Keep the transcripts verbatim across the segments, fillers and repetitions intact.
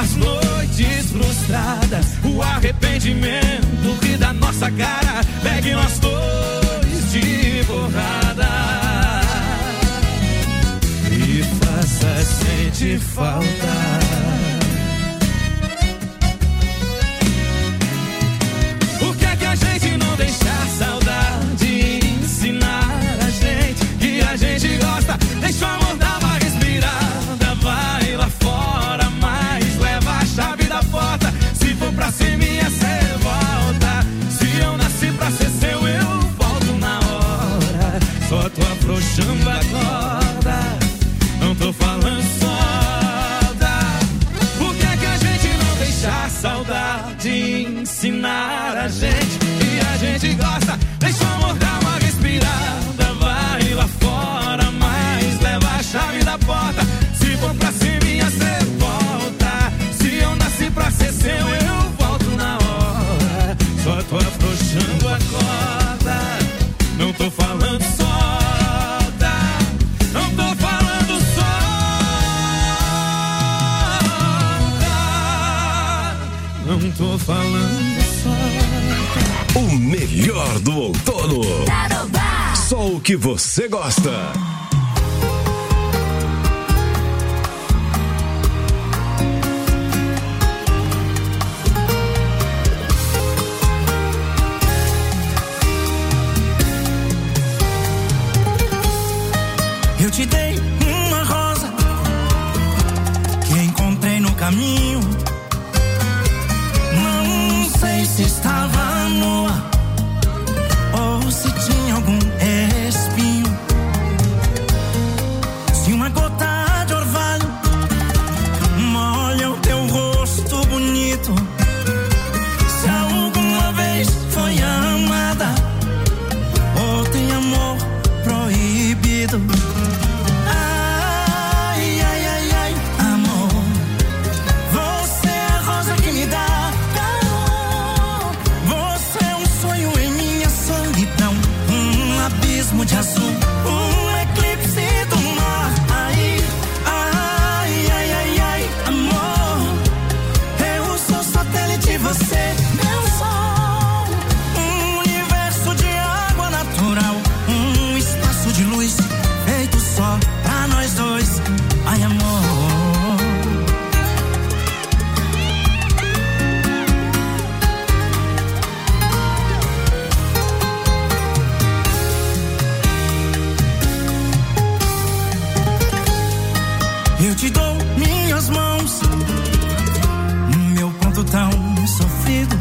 as noites frustradas, o arrependimento ri da nossa cara. Pegue nós dois de porrada e faça sentir falta. Por que é que a gente não deixa a saudade ensinar a gente que a gente gosta? Deixa o amor dar uma respirada, vai lá fora, mas leva a chave da porta. Se for pra ser minha, cê volta. Se eu nasci pra ser seu, eu volto na hora. Só tô afrouxando a corda, não tô falando solta. Por que é que a gente não deixa a saudade ensinar a gente que a gente gosta? Deixa o amor dar uma respirada, vai lá fora, mas leva a chave da porta. Se for pra ser minha, cê volta. Se eu nasci pra ser seu, eu volto na hora. Só tô afrouxando a corda, não tô falando solta. Não tô falando solta. Não tô falando solta. O melhor do outono. Só o que você gosta. Eu te dei uma rosa que encontrei no caminho. Não sei se estava nua ou se tinha algum espinho. Se uma gota de orvalho molha o teu rosto bonito, se alguma vez foi amada ou tem amor proibido. Ai, ai, ai, ai, amor, você é a rosa que me dá calor. Você é um sonho em minha solidão, um abismo de azul, um eclipse do mar. Ai, ai, ai, ai, ai, amor, eu sou satélite, você meu sol. Um universo de água natural, um espaço de luz feito só pra nós dois. Ai, amor, eu te dou minhas mãos, meu ponto tão sofrido,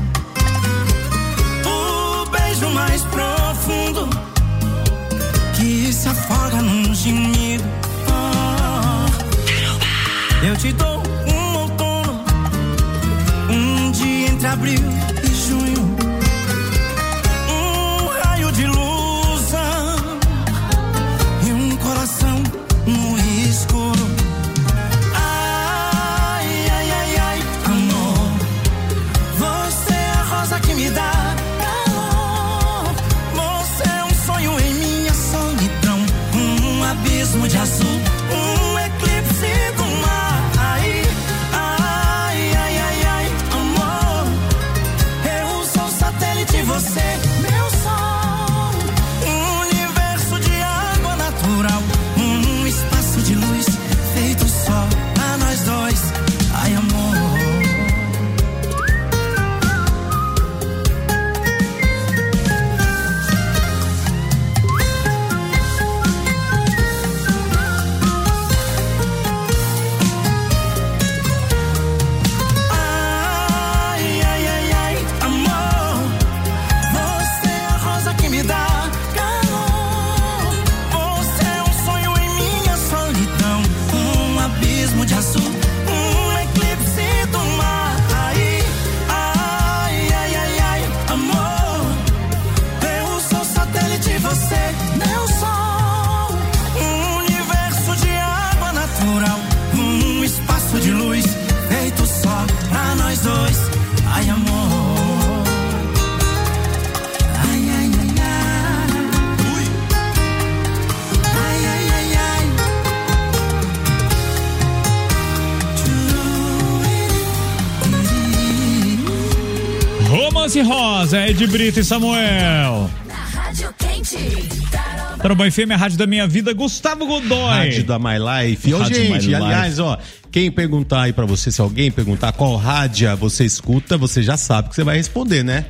o beijo mais profundo que se afoga num gemido. Oh, eu te dou um outono, um dia entre abril e junho, um raio de luz e um coração no escuro. Ai, ai, ai, ai, amor, você é a rosa que me dá calor. Você é um sonho em minha solidão, um abismo de azul, um eclipse do mar. Ai, ai, ai, ai, ai, amor, doze Rosa, Ed Brito e Samuel. Na Rádio Quente. Tarobá F M, a rádio da minha vida, Gustavo Godoy. Rádio da My Life. Ô, Rádio gente, My aliás, Life. ó, quem perguntar aí pra você, se alguém perguntar qual rádio você escuta, você já sabe que você vai responder, né?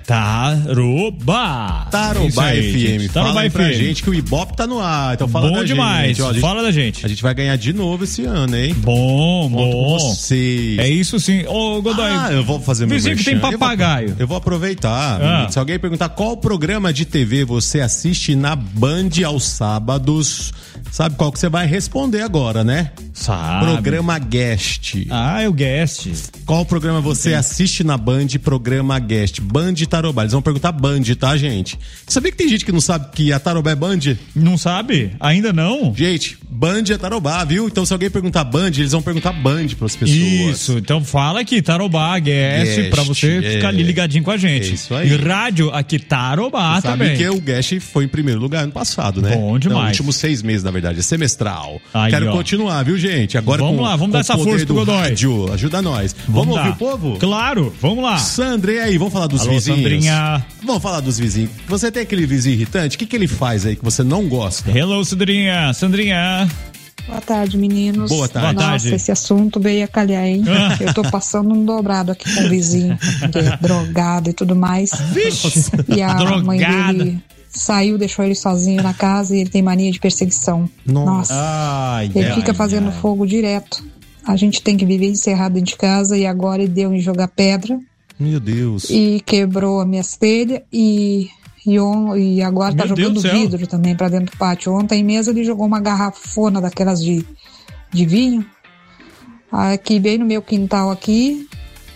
Tarobá. Tarobá F M. Tarobá Fala aí pra F M. gente que o Ibope tá no ar. Então fala Bom da demais. gente. Ó, a gente. Fala da gente. A gente vai ganhar de novo esse ano, hein? Bom, Conto com bom. vocês. É isso sim. Ô, Godoy. Ah, eu vou fazer meu Vizinho que tem merchan. papagaio. Eu vou, eu vou aproveitar. Ah. Se alguém perguntar qual programa de T V você assiste na Band aos sábados, sabe qual que você vai responder agora, né? Sabe. Programa Guest. Ah, é o Guest. Qual programa você Sim. assiste na Band? Programa Guest. Band Tarobá. Eles vão perguntar Band, tá, gente? Sabia que tem gente que não sabe que a Tarobá é Band? Não sabe? Ainda não? Gente, Band é Tarobá, viu? Então se alguém perguntar Band, eles vão perguntar Band pras pessoas. Isso, então fala aqui, Tarobá, Guest, Guest, pra você é. ficar ali ligadinho com a gente. É isso aí. E rádio aqui, Tarobá Sabe também. que o Guest foi em primeiro lugar ano passado, né? Bom demais. Então, últimos seis meses, na verdade, é semestral. Aí, Quero ó. continuar, viu, gente? Agora Vamos com, lá, vamos com dar o essa poder força pro do Godoy. rádio. Ajuda nós. Vamos, Vamos ouvir dar. o povo? Claro, vamos lá. Sandra, e aí, vamos falar dos Alô, vizinhos? Sandrinha. Vamos falar dos vizinhos. Você tem aquele vizinho irritante? O que, que ele faz aí que você não gosta? Hello, Sandrinha. Sandrinha. Boa tarde, meninos. Boa tarde. Boa Nossa, tarde. esse assunto veio a calhar, hein? Eu tô passando um dobrado aqui com o vizinho, que é drogado e tudo mais. Vixe, E a drogada. mãe dele saiu, deixou ele sozinho na casa e ele tem mania de perseguição. Nossa. Ai, Ele ai, fica fazendo ai. fogo direto. A gente tem que viver encerrado dentro de casa e agora ele deu em jogar pedra Meu Deus. e quebrou a minha telhas e, e, on, e agora tá Meu Deus jogando do céu. vidro também pra dentro do pátio. Ontem mesmo ele jogou uma garrafona daquelas de, de vinho aqui bem no meu quintal aqui.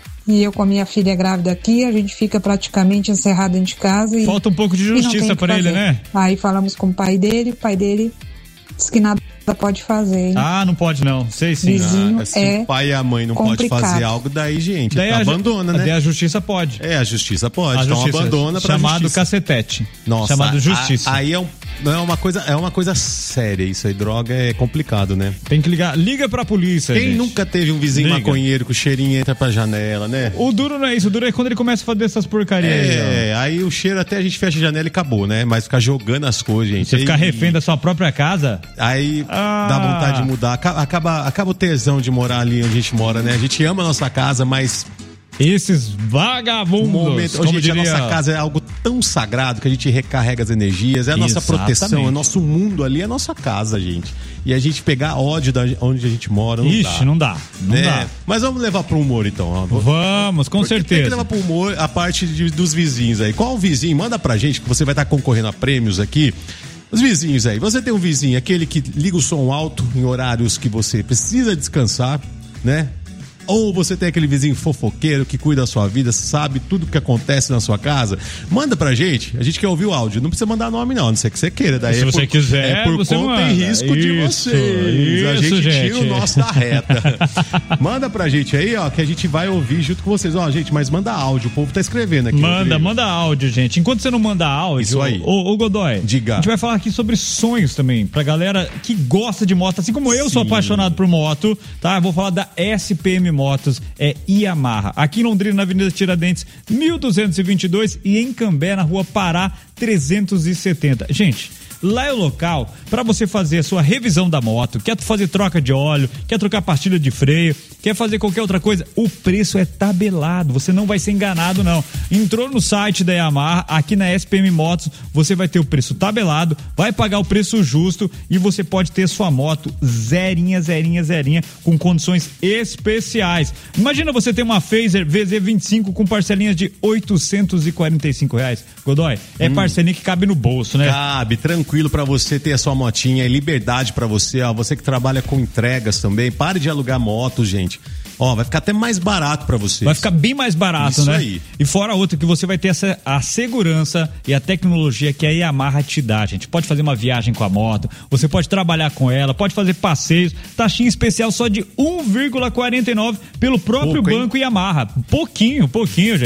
E eu com a minha filha grávida aqui, a gente fica praticamente encerrado dentro de casa. E, Falta um pouco de e não tem justiça o que pra ele, fazer. né? Aí falamos com o pai dele, o pai dele disse que nada pode fazer, hein? Ah, não pode não. Sei sim. Vizinho. Ah, se é o pai e a mãe não podem complicado. fazer algo, daí, gente, Daí tá a ju- abandona, Daí né? a justiça pode. É, a justiça pode. A então justiça, abandona pra chamado justiça. cacetete. Nossa, chamado a- justiça. a- aí é, um, não é uma coisa, é uma coisa séria isso aí, droga é complicado, né? Tem que ligar, liga pra polícia, Quem gente. nunca teve um vizinho Liga. maconheiro que o cheirinho entra pra janela, né? O duro não é isso, o duro é quando ele começa a fazer essas porcarias aí, ó. É, aí o cheiro até a gente fecha a janela e acabou, né? Mas ficar jogando as coisas, gente. Você aí, ficar refém da sua própria casa. Aí Ah. dá vontade de mudar. Acaba, acaba, acaba o tesão de morar ali onde a gente mora, né? A gente ama a nossa casa, mas Esses vagabundos, no momento, como hoje diria... a nossa casa é algo tão sagrado que a gente recarrega as energias, é a nossa Exatamente. proteção, é nosso mundo ali, é a nossa casa, gente. E a gente pegar ódio da onde a gente mora, não Ixi, dá. não dá, não né? dá. Mas vamos levar pro humor então, ó. Vamos, com Porque Tem que certeza. levar pro humor a parte de- dos vizinhos aí. Qual vizinho? Manda pra gente que você vai estar concorrendo a prêmios aqui. Os vizinhos aí. Você tem um vizinho, aquele que liga o som alto em horários que você precisa descansar, né? Ou você tem aquele vizinho fofoqueiro que cuida da sua vida, sabe tudo o que acontece na sua casa. Manda pra gente, a gente quer ouvir o áudio. Não precisa mandar nome não, a não ser que você queira. Daí Se é você por, quiser, é por você conta manda. e risco de Isso, vocês. a isso, gente gente. tira o nosso da reta. Manda pra gente aí, ó, que a gente vai ouvir junto com vocês. Ó, gente, mas manda áudio, o povo tá escrevendo aqui. Manda, Rodrigo. manda áudio, gente. Enquanto você não manda áudio, Isso aí. Ô, ô Godoy, Diga. a gente vai falar aqui sobre sonhos também, pra galera que gosta de moto, assim como eu sou Sim. apaixonado por moto, tá? Eu vou falar da S P M Motos, é Yamaha. Aqui em Londrina, na Avenida Tiradentes, mil duzentos e vinte e dois, e em Cambé, na Rua Pará, trezentos e setenta. Gente, lá é o local para você fazer a sua revisão da moto, quer fazer troca de óleo, quer trocar pastilha de freio, quer fazer qualquer outra coisa, o preço é tabelado, você não vai ser enganado não. Entrou no site da Yamaha, aqui na S P M Motos, você vai ter o preço tabelado, vai pagar o preço justo e você pode ter sua moto zerinha, zerinha, zerinha, com condições especiais. Imagina você ter uma Phaser V Z vinte e cinco com parcelinhas de oitocentos e quarenta e cinco reais. Godoy, é parcelinha que cabe no bolso, né? Cabe, tranquilo pra você ter a sua motinha, é liberdade pra você, ó, você que trabalha com entregas também, pare de alugar moto, gente. Ó, vai ficar até mais barato pra você. Vai ficar bem mais barato, Isso né? aí. E fora outra que você vai ter essa, a segurança e a tecnologia que a Yamaha te dá, gente. Pode fazer uma viagem com a moto, você pode trabalhar com ela, pode fazer passeios, taxinha especial só de um vírgula quarenta e nove pelo próprio Pouco, hein? banco Yamaha. Pouquinho, pouquinho, gente.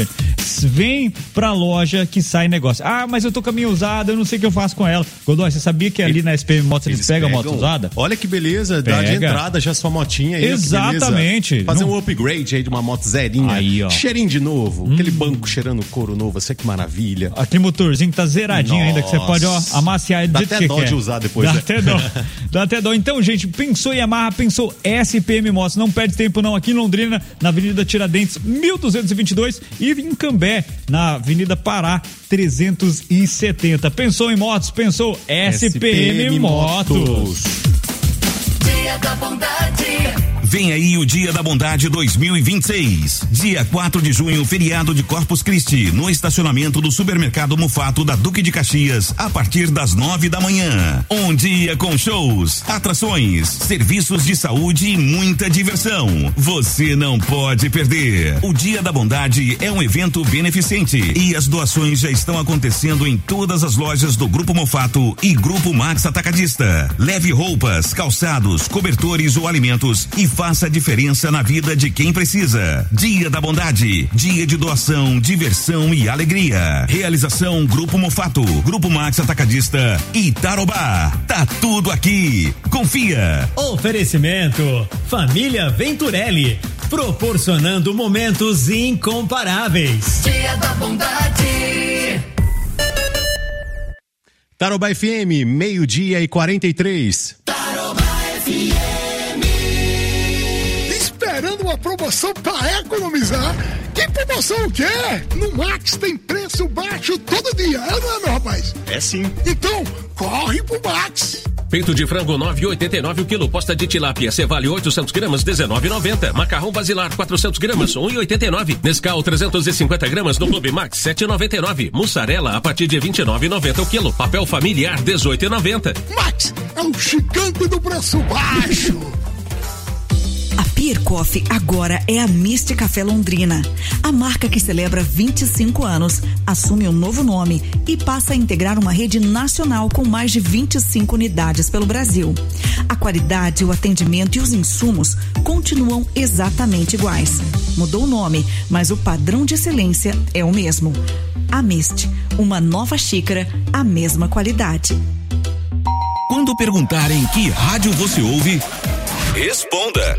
vem pra loja que sai negócio. Ah, mas eu tô com a minha usada, eu não sei o que eu faço com ela. Godoy, você sabia que ali na S P M Motos eles, eles pegam a moto usada? Olha que beleza, Pega. dá de entrada já sua motinha aí. Exatamente. Fazer não... um upgrade aí de uma moto zerinha. Aí, ó. Cheirinho de novo, hum. aquele banco cheirando couro novo, você que maravilha. Aquele motorzinho que tá zeradinho. Nossa. Ainda, que você pode, ó, amaciar do Dá jeito que até dó quer. de usar depois. Dá né? até dó. Dá até dó. Então, gente, pensou Yamaha, pensou S P M Motos. Não perde tempo não, aqui em Londrina, na Avenida Tiradentes, mil duzentos e vinte e dois, e em Cambé, na Avenida Pará, trezentos e setenta. Pensou em motos? Pensou S P M, S P M Motos. Motos. Dia da Bondade. Vem aí o Dia da Bondade dois mil e vinte e seis. Dia quatro de junho, feriado de Corpus Christi, no estacionamento do Supermercado Mufato da Duque de Caxias, a partir das nove da manhã. Um dia com shows, atrações, serviços de saúde e muita diversão. Você não pode perder. O Dia da Bondade é um evento beneficente e as doações já estão acontecendo em todas as lojas do Grupo Mufato e Grupo Max Atacadista. Leve roupas, calçados, cobertores ou alimentos e faça a diferença na vida de quem precisa. Dia da Bondade, dia de doação, diversão e alegria. Realização Grupo Mufato, Grupo Max Atacadista e Tarobá. Tá tudo aqui. Confia. Oferecimento Família Venturelli, proporcionando momentos incomparáveis. Dia da Bondade. Tarobá F M, meio-dia e quarenta e três. Tarobá F M. Esperando uma promoção para economizar? Que promoção o quê? No Max tem preço baixo todo dia, é não é, meu rapaz? É sim. Então, corre pro Max. Peito de frango nove reais e oitenta e nove centavos o quilo. Posta de tilápia Cevale oitocentos gramas dezenove reais e noventa centavos. Macarrão Basilar quatrocentos gramas um real e oitenta e nove centavos. Nescau trezentos e cinquenta gramas no Clube Max sete reais e noventa e nove centavos. Mussarela a partir de vinte e nove reais e noventa centavos o quilo. Papel familiar dezoito reais e noventa centavos. Max é um gigante do preço baixo. A Pier Coffee agora é a Mist Café Londrina. A marca que celebra vinte e cinco anos assume um novo nome e passa a integrar uma rede nacional com mais de vinte e cinco unidades pelo Brasil. A qualidade, o atendimento e os insumos continuam exatamente iguais. Mudou o nome, mas o padrão de excelência é o mesmo. A Mist, uma nova xícara, a mesma qualidade. Quando perguntarem que rádio você ouve, responda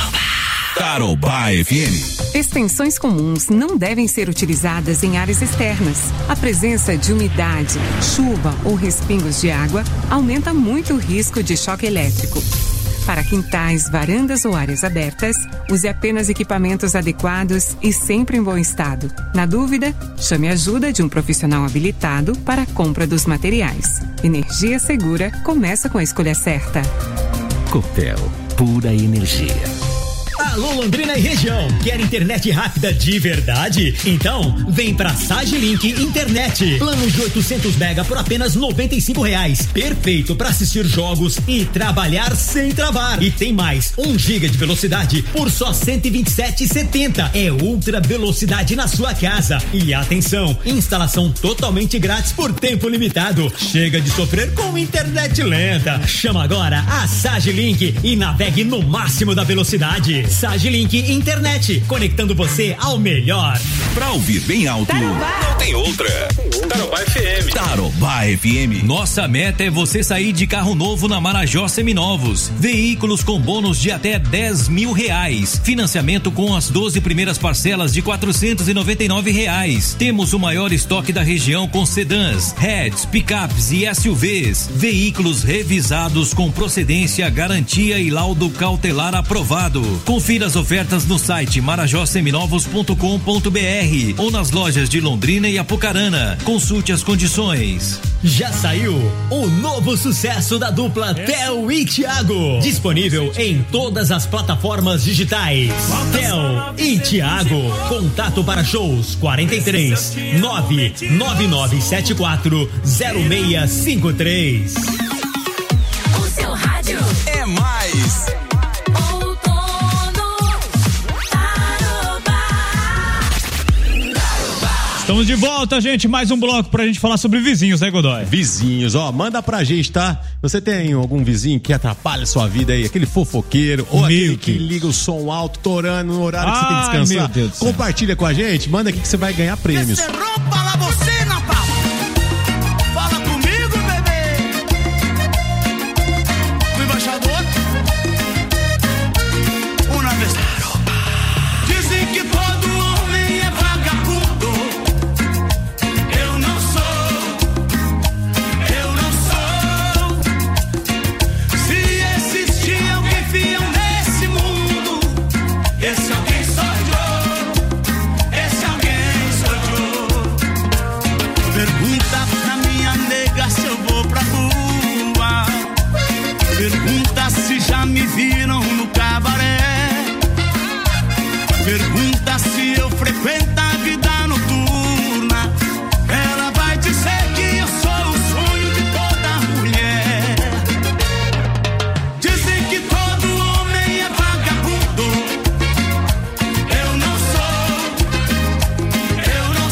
Tarobá F M. Extensões comuns não devem ser utilizadas em áreas externas. A presença de umidade, chuva ou respingos de água aumenta muito o risco de choque elétrico. Para quintais, varandas ou áreas abertas, use apenas equipamentos adequados e sempre em bom estado. Na dúvida, chame a ajuda de um profissional habilitado para a compra dos materiais. Energia segura começa com a escolha certa. Copel, pura energia. Alô Londrina e região, quer internet rápida de verdade? Então, vem pra Sagilink Internet. Plano de oitocentos mega por apenas noventa e cinco reais. Perfeito para assistir jogos e trabalhar sem travar. E tem mais, um giga de velocidade por só cento e vinte e sete reais e setenta centavos. É ultra velocidade na sua casa. E atenção, instalação totalmente grátis por tempo limitado. Chega de sofrer com internet lenta. Chama agora a Sagilink e navegue no máximo da velocidade. Sagilink Internet, conectando você ao melhor. Pra ouvir bem alto, Tarobá. Não tem outra. Tarobá F M. Tarobá F M. Nossa meta é você sair de carro novo na Marajó Seminovos. Veículos com bônus de até dez mil reais. Financiamento com as doze primeiras parcelas de quatrocentos e noventa e nove reais. Temos o maior estoque da região com sedãs, hatches, picapes e S U Vs. Veículos revisados com procedência, garantia e laudo cautelar aprovado. Confira as ofertas no site marajó seminovos ponto com ponto br ou nas lojas de Londrina e Apucarana. Consulte as condições. Já saiu o novo sucesso da dupla Theo e Thiago. Disponível em todas as plataformas digitais. Theo e Thiago. Contato para shows quarenta e três nove nove nove sete quatro zero seis cinco três. O seu rádio é mais. Estamos de volta, gente. Mais um bloco pra gente falar sobre vizinhos, né, Godoy? Vizinhos, ó, manda pra gente, tá? Você tem algum vizinho que atrapalha a sua vida aí? Aquele fofoqueiro ou Meu aquele Deus. que liga o som alto, torando no horário que você tem que Ai, descansar? meu Deus do céu. Compartilha com a gente, manda aqui que você vai ganhar prêmios. Rompa la bocina, pau. Fala comigo, bebê. O embaixador. Uma vez. Dizem que todo homem é vagabundo. Eu não sou. Eu não sou. Se existir alguém fiel nesse mundo, esse alguém sou eu. Esse alguém sou eu. Pergunta pra minha nega se eu vou pra rua. Pergunta se já me viram no cabaré. Pergunta se eu frequento a vida noturna. Ela vai dizer que eu sou o sonho de toda mulher. Dizem que todo homem é vagabundo. Eu não sou. Eu não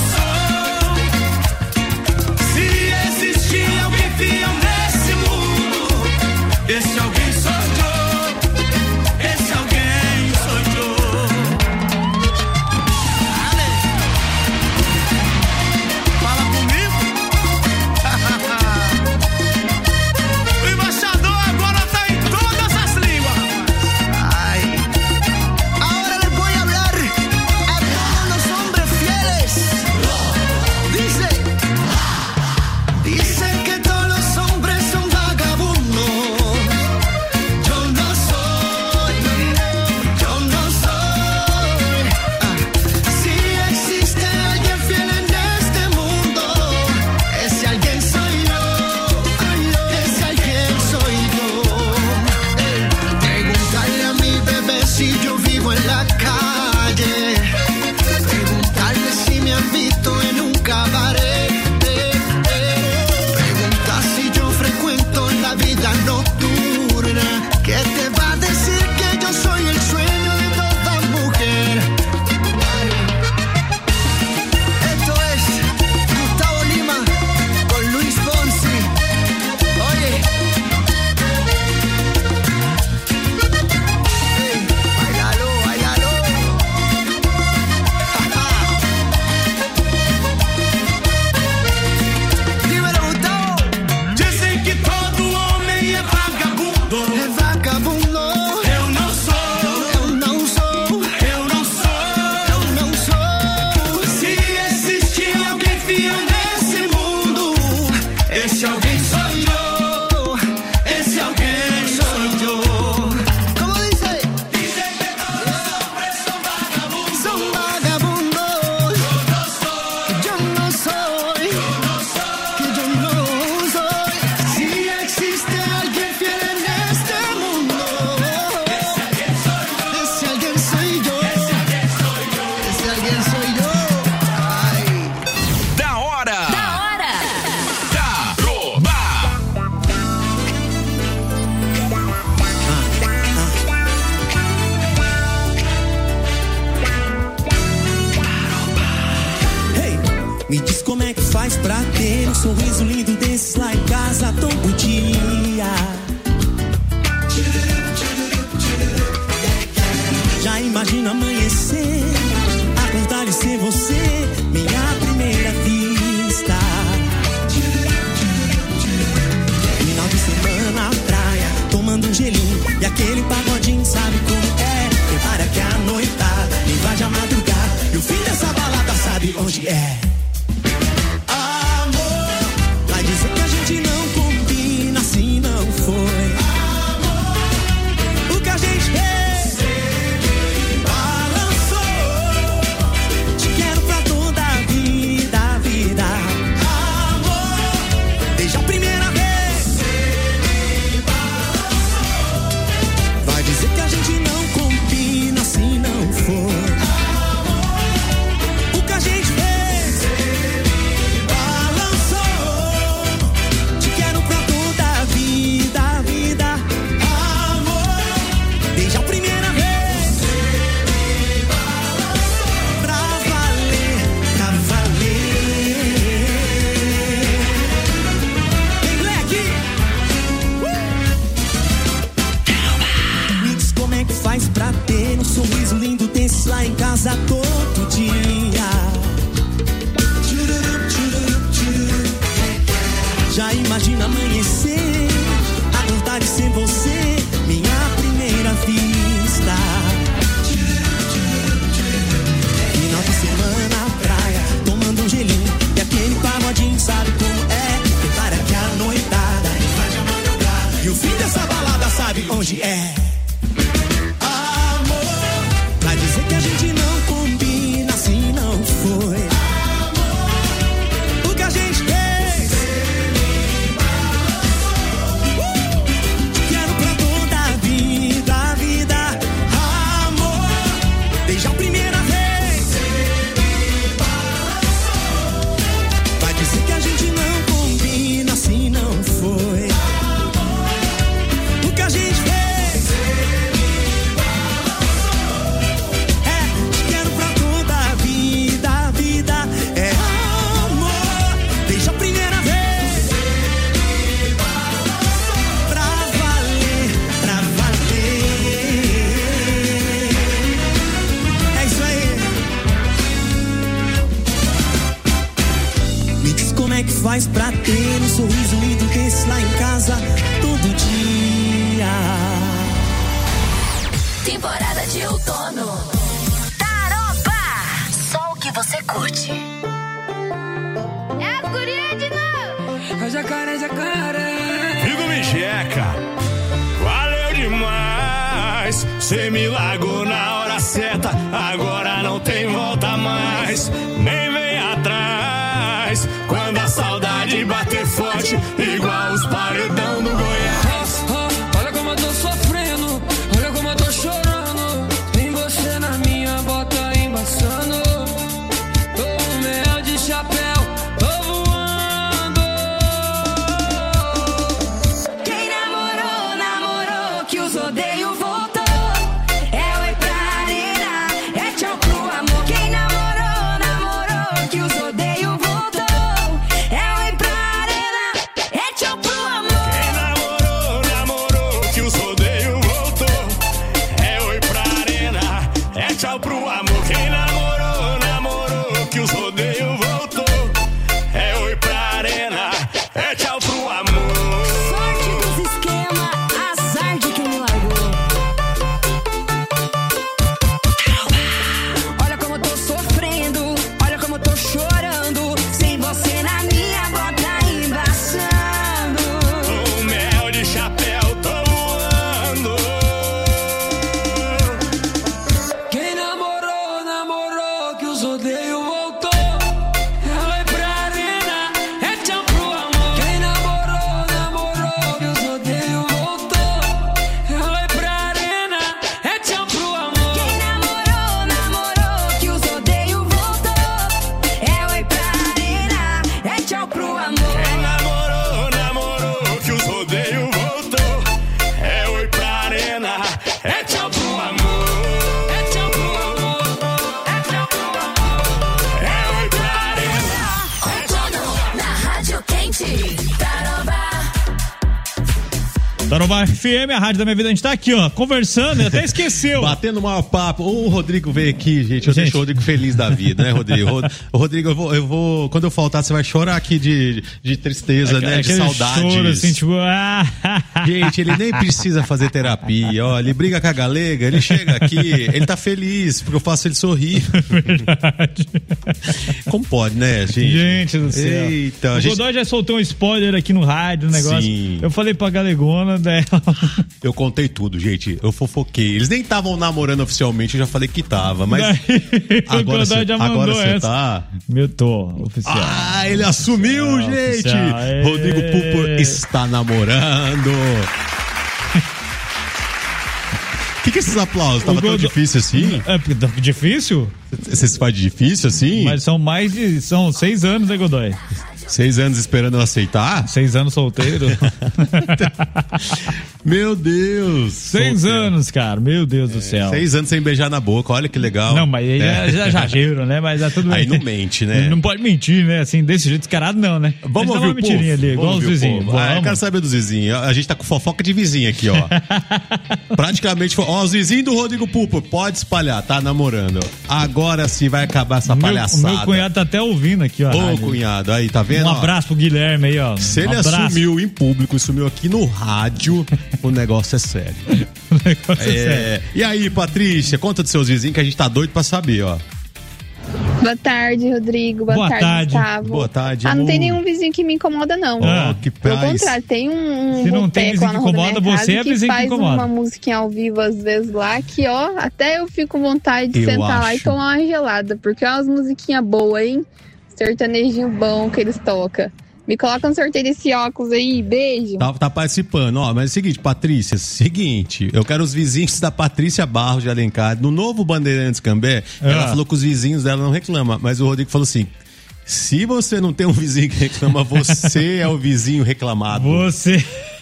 sou. Se existir alguém fiel nesse mundo, esse alguém sou eu. Esse alguém sou eu. Fala comigo. O embaixador agora tá em todas as línguas. Ay. Ahora les voy a hablar a todos los hombres fieles. Dice, dicen que todos los hombres son vagabundos. Yo no soy, yo no soy. Ah, si existe alguien fiel en este mundo, ese alguien soy yo. Ese alguien soy yo. Eh, Preguntarle a mi bebé si yo vivo en la calle. Preguntarle si me han visto en un cabaret. Eh, eh. Pregunta si yo frecuento la vida nocturna. ¿Qué te va a decir que yo soy el sueño de toda mujer? Esto es Gustavo Lima con Luis Fonsi. Oye. Ey, bailalo, bailalo. Dímelo, Gustavo. Dizem que todo homem é vagabundo. É vagabundo. Eu não sou. Eu não sou. Eu não sou. Eu não sou. Se existir alguém fiel nesse mundo, esse alguém sou eu. Esse alguém sou eu. Como dice? Dizem que todos os hombres são vagabundos. São vagabundos. Yo no soy. Yo no soy. Que yo no soy. Si existe alguien fiel en este mundo, ese alguien soy yo. Ese alguien soy yo. Ese alguien soy yo. Ay. Da hora! Da hora. Taroba! Hey, me diz como é que faz pra ter um sorriso lindo desses lá em casa todo dia. Já imagino amanhecer, acordar e ser você, minha primeira vista. Final de semana na praia, tomando um gelinho e aquele pagodinho, sabe como é? Prepara que a noitada invade a madrugada e o fim dessa balada sabe onde é. Amor, vai dizer que a gente não combina, assim não foi. Amor, o que a gente fez, balançou. Te quero pra toda a vida, a vida. Amor, desde a primeira vez, vai dizer que a gente não combina, assim não foi. O que a gente fez, casa todo dia. Já imagina amanhecer, acordar e ser você, minha primeira vista. Final de semana, praia, tomando um gelinho e aquele pagodinho, sabe como é? Prepara que a noitada vai de madrugada e o fim dessa balada sabe onde é. Amor, vai dizer que a gente não combina, assim não foi. Amor, o que a gente fez. Quero pra toda a vida, a vida. Amor, desde a primeira vez. Vai dizer que a gente não combina, assim não foi. O que a gente fez. É, quero pra toda a vida, a vida. É amor, desde a primeira vez. Pra valer, pra valer. É isso aí. Me diz como é que faz pra ter um sorriso lindo desse lá em casa todo dia. Temporada de outono. Taroba! Só o que você curte. É a guria de novo. É jacaré, jacaré. Figo me checa. Valeu demais. Cê me largou na hora certa. Agora não tem volta mais. Nem vem atrás. Quando a saudade bater forte, igual os paredão do Goiás. Oh, oh, olha como eu tô sofrendo, olha como eu tô chorando. Tem você na minha bota embaçando. Tô um mel de chapéu, tô voando. Quem namorou, namorou, que os odeio voltou. É oi pra arena, é tchau pro amor. Quem namorou, namorou, que os odeio voltou. É oi pra arena, é tchau pro amor. Quem namorou, namorou, que os rodeio voltou. É oi pra arena, é tchau pro amor. Quem namorou, namorou, que os rodeio voltou. É oi pra arena, é tchau pro amor. Sorte dos esquema, azar de quem me largou. Olha como eu tô sofrendo, olha como eu tô chorando. Sem você na minha bota embaçando. O mel de chapéu, tô voando. Quem namorou, namorou, que os odeio voltou. É oi pra arena, é tchau pro amor. Quem namorou, namorou, que os odeio voltou. É oi pra arena, é tchau pro amor. Quem namorou, namorou, que os odeio voltou. É oi pra arena, é tchau pro amor. Quem namorou, namorou, que os rodeio voltou. É oi pra arena, é tchau pro amor. É tchau pro amor, é tchau pro amor. É oi pra arena. Outono na Rádio Quente. Taroba. Taroba F M, a rádio da minha vida. A gente tá aqui, ó, conversando e até esqueceu. Batendo o maior papo. O Rodrigo veio aqui, gente. Eu Gente. deixo o Rodrigo feliz da vida, né, Rodrigo? Rod- Rodrigo, eu vou, eu vou. Quando eu faltar, você vai chorar aqui de, de tristeza, né? De Aquele saudades. choro, assim, tipo, ah, Gente, ele nem precisa fazer terapia, ó. Ele briga com a galega, ele chega aqui, ele tá feliz, porque eu faço ele sorrir. verdade. Como pode, né, gente? Gente do céu. Eita, o a gente- Godoy já soltou um spoiler aqui no rádio, no negócio. Sim. Eu falei pra galegona dela. Eu contei tudo, gente. Eu fofoquei. Eles nem estavam namorando oficialmente, eu já falei que tava, mas. Daí, agora o Godoy você já mandou agora você essa. tá. Meu tô, oficial. Ah, ele assumiu, Oficial, gente! oficial. Ê. Rodrigo Pupor está namorando. O que, que é esses aplausos? Tava O tão Godoy- difícil assim? É porque tá difícil? Você se faz de difícil assim? Mas são mais de. São seis anos, né, Godoy? Seis anos esperando eu aceitar? Seis anos solteiro. Meu Deus. Seis solteiro. anos, cara. Meu Deus é, do céu. Seis anos sem beijar na boca, olha que legal. Não, mas aí é. já exagero, né? Mas é tudo bem. Aí não mente, né? Não pode mentir, né? Assim, desse jeito descarado não, né? Vamos ouvir uma o povo. mentirinha ali, igual os vizinhos. Ah, eu quero saber dos vizinhos. A gente tá com fofoca de vizinho aqui, ó. Praticamente, ó, os vizinhos do Rodrigo Pupo, pode espalhar, tá namorando. Agora sim vai acabar essa meu, palhaçada. O meu cunhado tá até ouvindo aqui, ó. Ô, cunhado, aí, tá vendo? Um abraço pro Guilherme aí, ó. Se ele um assumiu em público e sumiu aqui no rádio, o negócio é sério. O negócio é, é sério. E aí, Patrícia, conta dos seus vizinhos que a gente tá doido pra saber, ó. Boa tarde, Rodrigo. Boa, Boa tarde, tarde, Gustavo. Boa tarde, Ah, não amor. tem nenhum vizinho que me incomoda, não. Oh, que Pelo paz. contrário, tem um, um Se não tem vizinho boteco lá que na rua da minha incomoda, casa você é que vizinho que faz incomoda. uma musiquinha ao vivo às vezes lá, que ó, até eu fico com vontade de Eu sentar lá e acho. tomar uma gelada, porque é umas musiquinhas boas, hein? Sertanejinho bom que eles tocam. Me coloca um sorteio desse óculos aí, beijo. Tá, tá participando, ó, mas é o seguinte, Patrícia, seguinte, eu quero os vizinhos da Patrícia Barros de Alencar, no novo Bandeirantes Cambé, Ah. ela falou que os vizinhos dela não reclamam, mas o Rodrigo falou assim, se você não tem um vizinho que reclama, você é o vizinho reclamado. Você...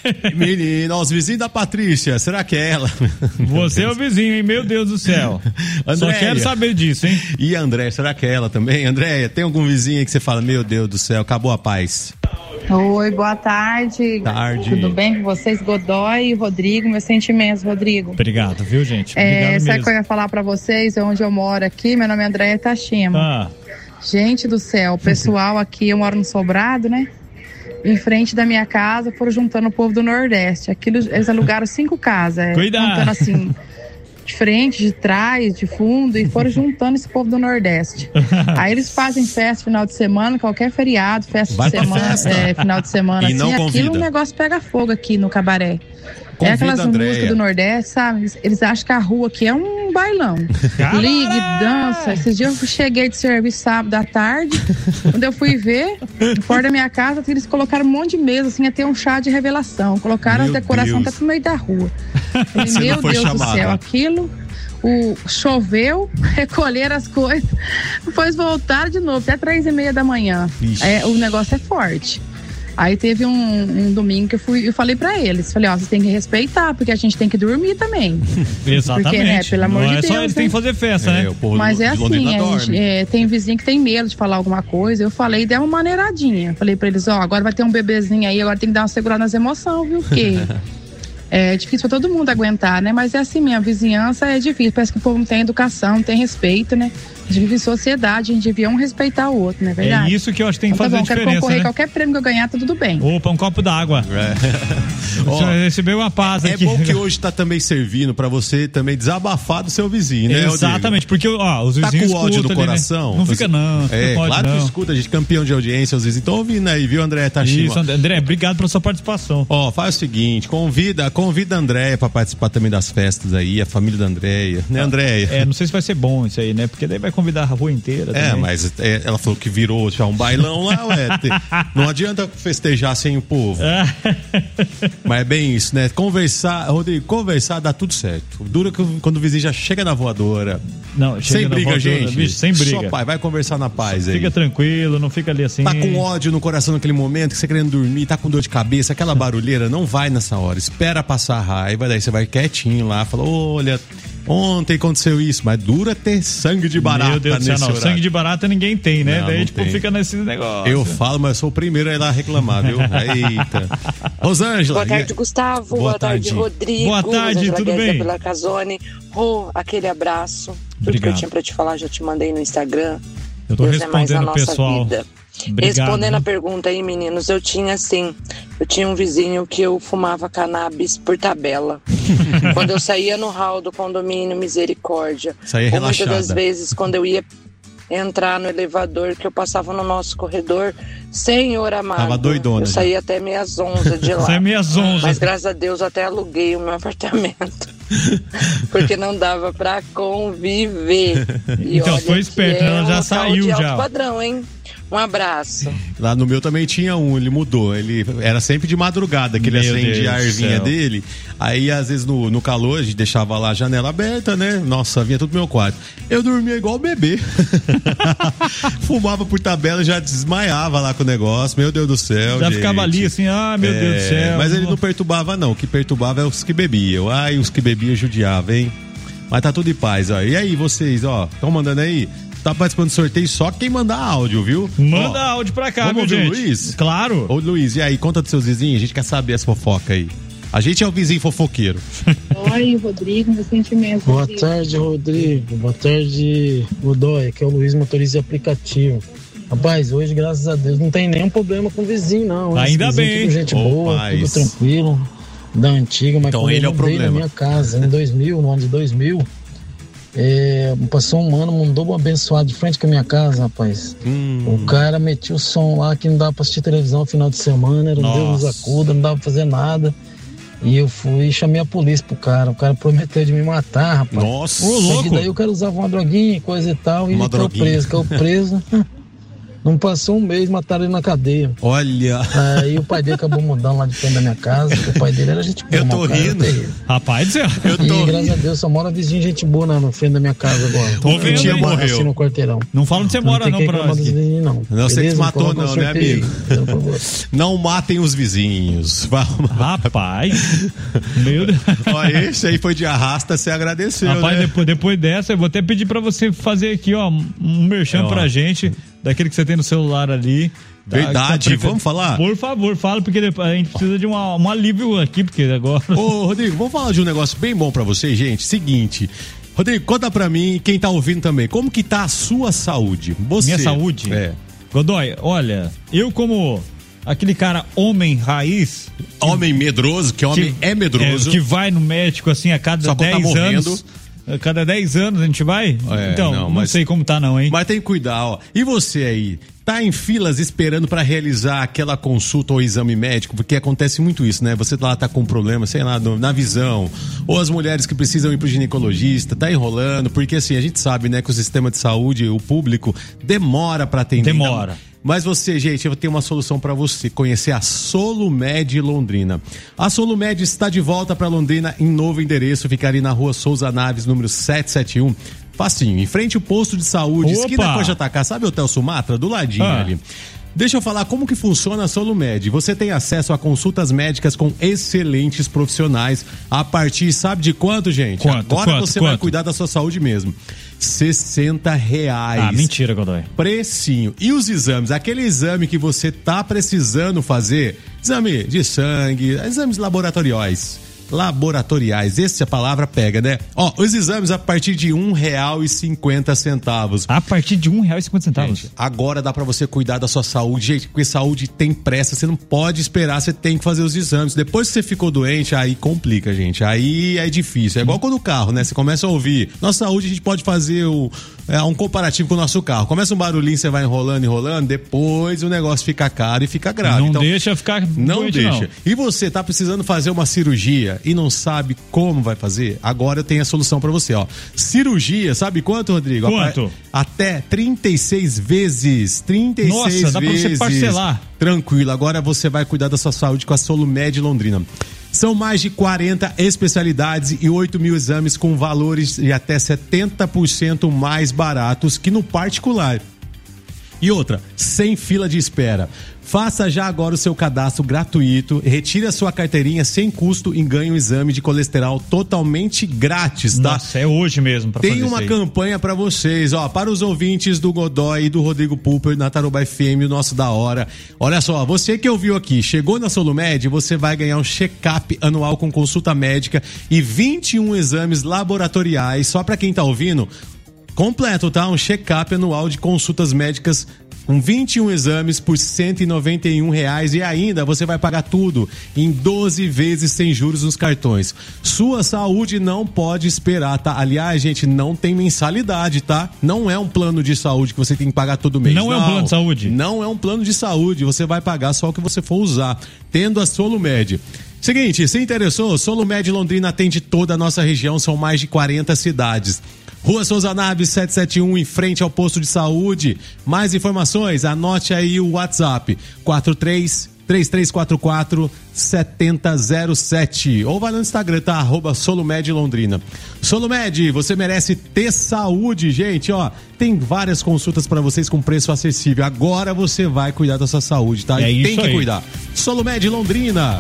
Menino, ó, os vizinhos da Patrícia, será que é ela? Você é o vizinho, hein? Meu Deus do céu. Só Andréia. quero saber disso, hein? E a Andréia, será que é ela também? Andréia, tem algum vizinho aí que você fala, meu Deus do céu, acabou a paz? Oi, boa tarde. Tarde. Tudo bem com vocês, Godoy e Rodrigo? Meus sentimentos, Rodrigo. Obrigado, viu, gente? É, Obrigado sabe o mesmo. que eu ia falar pra vocês? É onde eu moro aqui, meu nome é Andréia Tachima. Ah, Gente do céu, o pessoal aqui, eu moro no Sobrado, né? Em frente da minha casa, foram juntando o povo do Nordeste. Aquilo, eles alugaram cinco casas. é, Cuidado. Juntando assim, de frente, de trás, de fundo, e foram juntando esse povo do Nordeste. Aí eles fazem festa final de semana, qualquer feriado, festa Vai de pra semana, festa. é, final de semana, E assim, não aquilo convida. o negócio pega fogo aqui no cabaré. Convida é aquelas a Andréia. músicas do Nordeste, sabe? Eles, eles acham que a rua aqui é um bailão. Ligue, dança. Esses dias eu cheguei de serviço sábado à tarde. Quando eu fui ver, fora da minha casa, eles colocaram um monte de mesa, assim, até um chá de revelação. Colocaram Meu as decorações Deus. até pro meio da rua. Falei, Você não meu foi Deus do chamada. céu, aquilo. O, choveu, recolheram as coisas, depois voltaram de novo, até três e meia da manhã. Ixi. É, o negócio é forte. Aí teve um, um domingo que eu fui, eu falei pra eles, falei, ó, vocês têm que respeitar, porque a gente tem que dormir também. exatamente. Porque, né, pelo amor não de é Deus, só eles né? têm que fazer festa, É, né? o povo Mas é de Londrina assim, a dorme. gente, é, tem vizinho que tem medo de falar alguma coisa. Eu falei, dei uma maneiradinha. Falei pra eles, ó, agora vai ter um bebezinho aí, agora tem que dar uma segurada nas emoções, viu? Porque é difícil pra todo mundo aguentar, né? Mas é assim mesmo, a vizinhança é difícil. Parece que o povo não tem educação, não tem respeito, né? A gente vive em sociedade, a gente devia um respeitar o outro, não é verdade? É isso que eu acho que tem que Então, fazer tá bom, quero diferença, concorrer, né? qualquer prêmio que eu ganhar, tá tudo bem. Opa, um copo d'água. É. Ó, Você recebeu uma paz é aqui. bom que hoje tá também servindo pra você também desabafar do seu vizinho, né, Rodrigo? Exatamente, porque ó, os Tá vizinhos com ódio escutam no ali, né? coração? Não fica não, fica É, com ódio, claro não. que escuta, a gente campeão de audiência, os vizinhos estão ouvindo aí, viu, André Tachima? Isso, André, André, obrigado pela sua participação. Ó, faz o seguinte, convida, convida a Andréia pra participar também das festas aí, a família da Andréia, né, Andréia? É, não sei se vai ser bom isso aí, né? Porque daí vai convidar a rua inteira. É, também. mas é, ela falou que virou já um bailão lá, ué. te- Não adianta festejar sem o povo. Mas é bem isso, né? Conversar, Rodrigo, conversar dá tudo certo. Dura que quando o vizinho já chega na voadora. Não, chega sem na briga, voadora, gente. bicho, sem briga. Só pai, vai conversar na paz aí. Fica tranquilo, não fica ali assim. Tá com ódio no coração naquele momento, que você querendo dormir, tá com dor de cabeça, aquela barulheira, não vai nessa hora. Espera passar a raiva, daí você vai quietinho lá, fala, olha, ontem aconteceu isso, mas dura ter sangue de barata. Meu Deus do céu, nesse não. horário. Sangue de barata ninguém tem, né? Não, daí, não tipo, tem. fica nesse negócio. Eu falo, mas eu sou o primeiro a ir lá reclamar, viu? Eita. Rosângela. Boa tarde, Gustavo. Boa, Boa tarde, tarde. Rodrigo. Boa tarde, Rosângela tudo Guedes bem? da Vila Casone. Oh, aquele abraço. Tudo Obrigado. que eu tinha pra te falar, já te mandei no Instagram. Eu tô Deus é mais a respondendo o nossa pessoal. vida. Obrigado, Respondendo né? a pergunta aí, meninos, eu tinha assim, eu tinha um vizinho que eu fumava cannabis por tabela. Quando eu saía no hall do condomínio Misericórdia, Saía ou muitas relaxada. das vezes quando eu ia entrar no elevador, que eu passava no nosso corredor, Senhor amado, Tava doidona eu já. saía até meia zonza de lá. Sai meia zonza. Mas graças a Deus eu até aluguei o meu apartamento. Porque não dava pra conviver. E Então, olha foi que esperto, é ela um já local saiu de já. alto padrão, hein? Um abraço. Lá no meu também tinha um, ele mudou. Ele era sempre de madrugada que ele Meu acendia Deus a do ervinha céu. dele. Aí, às vezes, no, no calor, a gente deixava lá a janela aberta, né? Nossa, vinha tudo pro meu quarto. Eu dormia igual bebê. Fumava por tabela, já desmaiava lá com o negócio. Meu Deus do céu, Já gente. ficava ali assim, ah, meu É, Deus do céu. Mas ele não perturbava, não. O que perturbava é os que bebiam. Ai, os que bebiam judiavam, hein? Mas tá tudo em paz, ó. E aí, vocês, ó, estão mandando aí? Tá participando do sorteio só quem mandar áudio, viu? Manda Ó, áudio pra cá, vamos viu, ouvir o gente? Luiz? Claro. Ô, Luiz, e aí, conta dos seus vizinhos, a gente quer saber as fofocas aí. A gente é o vizinho fofoqueiro. Oi, Rodrigo, meu sentimento. Boa tarde, Rodrigo. Boa tarde, Godoy. Aqui é o Luiz, motorista de aplicativo. Rapaz, hoje, graças a Deus, não tem nenhum problema com o vizinho, não. Ainda Esse vizinho, bem. Tudo gente Ô, boa, paz. tudo tranquilo, da antiga. Mas Então quando ele é eu o mudei problema. na minha casa, em dois mil, no ano de dois mil, é, passou um ano, mandou um abençoado de frente com a minha casa, rapaz. Hum. O cara metia o som lá que não dava pra assistir televisão no final de semana, era um Nossa. Deus nos acuda, não dava pra fazer nada. E eu fui e chamei a polícia pro cara. O cara prometeu de me matar, rapaz. Nossa. Ô, Só louco. que daí o cara usava uma droguinha, coisa e tal, e Uma ele caiu droguinha. preso, caiu preso. Não passou um mês, mataram ele na cadeia. Olha. Aí o pai dele acabou mudando lá de frente da minha casa. O pai dele era gente boa, Eu tô mas o cara era rindo. terrível. Rapaz do céu. Eu tô E graças rindo. a Deus só mora vizinho gente boa na no frente da minha casa agora. Tô vendo, Eu hein? moro Morreu. assim no quarteirão. Não fala onde você mora, tem não, que pra reclamar nós. dos aqui. vizinhos, não. Não sei Beleza? se matou, Coloca um não, né, sorteio amigo? aí, por favor. Não matem os vizinhos. Vamos. Rapaz. Meu Deus. Ó, esse aí foi de arrasta, você agradeceu, Rapaz, né? depois, depois dessa, eu vou até pedir pra você fazer aqui, ó, um merchan É, ó. pra gente, daquele que você tem no celular ali. tá? Verdade, Tá prefe- vamos falar? Por favor, fala, porque depois a gente precisa de uma, um alívio aqui, porque agora... Ô, Rodrigo, vamos falar de um negócio bem bom pra vocês, gente. Seguinte, Rodrigo, conta pra mim e quem tá ouvindo também, como que tá a sua saúde? Você. Minha saúde? É. Godoy, olha, eu como aquele cara homem raiz... Homem medroso, que homem é medroso. é, que vai no médico assim a cada Só quando tá dez morrendo. anos... A cada dez anos a gente vai? É, então, não, não, mas- sei como tá não, hein? Mas tem que cuidar, ó. E você aí? Tá em filas esperando pra realizar aquela consulta ou exame médico? Porque acontece muito isso, né? Você lá tá com um problema, sei lá, no- na visão. Ou as mulheres que precisam ir pro ginecologista, tá enrolando. Porque assim, a gente sabe, né, que o sistema de saúde, o público, demora pra atender. Demora. Mas você, gente, eu tenho uma solução pra você, conhecer a Solumed Londrina. A Solumed está de volta pra Londrina em novo endereço, ficaria na rua Souza Naves, número setecentos e setenta e um. Facinho, em frente ao posto de saúde, Opa! esquina com a J K, sabe o Hotel Sumatra? Do ladinho Ah. ali. Deixa eu falar como que funciona a Solumed. Você tem acesso a consultas médicas com excelentes profissionais a partir, sabe de quanto, gente? Quanto, Agora quanto, você vai quanto? cuidar da sua saúde mesmo. sessenta reais. Ah, mentira, Godoy. Precinho. E os exames? Aquele exame que você tá precisando fazer, exame de sangue, exames laboratoriais. Laboratoriais, essa palavra pega, né? Ó, os exames a partir de um real e cinquenta centavos. A partir de um real e cinquenta centavos. Agora dá pra você cuidar da sua saúde, gente, porque saúde tem pressa, você não pode esperar, você tem que fazer os exames. Depois que você ficou doente, aí complica, gente. Aí é difícil. É igual quando o carro, né? Você começa a ouvir. Nossa saúde, a gente pode fazer o, é, um comparativo com o nosso carro. Começa um barulhinho, você vai enrolando, enrolando, depois o negócio fica caro e fica grave. Não Então, deixa ficar não doente, deixa. não. E você tá precisando fazer uma cirurgia e não sabe como vai fazer? Agora eu tenho a solução pra você, ó. Cirurgia, sabe quanto, Rodrigo? Quanto? Até trinta e seis vezes. trinta e seis vezes. Nossa, dá pra você parcelar. Tranquilo, agora você vai cuidar da sua saúde com a Solumed Londrina. São mais de quarenta especialidades e oito mil exames com valores de até setenta por cento mais baratos que no particular. E outra, sem fila de espera. Faça já agora o seu cadastro gratuito, retire a sua carteirinha sem custo e ganhe um exame de colesterol totalmente grátis, tá? Nossa, é hoje mesmo pra Tem fazer uma isso aí. campanha pra vocês, ó, para os ouvintes do Godoy e do Rodrigo Pulper na Tarouba F M, o nosso da hora. Olha só, você que ouviu aqui, chegou na Solumed, você vai ganhar um check-up anual com consulta médica e vinte e um exames laboratoriais, só pra quem tá ouvindo, completo, tá? Um check-up anual de consultas médicas com vinte e um exames por cento e noventa e um reais e ainda você vai pagar tudo em doze vezes sem juros nos cartões. Sua saúde não pode esperar, tá? Aliás, gente, não tem mensalidade, tá? Não é um plano de saúde que você tem que pagar todo mês. Não é um plano de saúde? Não é um plano de saúde, você vai pagar só o que você for usar, tendo a Solumed. Seguinte, se interessou, Solumed Londrina atende toda a nossa região, são mais de quarenta cidades. Rua Souza Naves setecentos e setenta e um, em frente ao posto de saúde. Mais informações, anote aí o WhatsApp quatro três três três quatro quatro sete zero zero sete ou vai no Instagram, tá? Arroba Solumed Londrina. Solumed, você merece ter saúde, gente, ó. Tem várias consultas para vocês com preço acessível. Agora você vai cuidar da sua saúde, tá? É E tem isso que aí. cuidar. Solumed Londrina.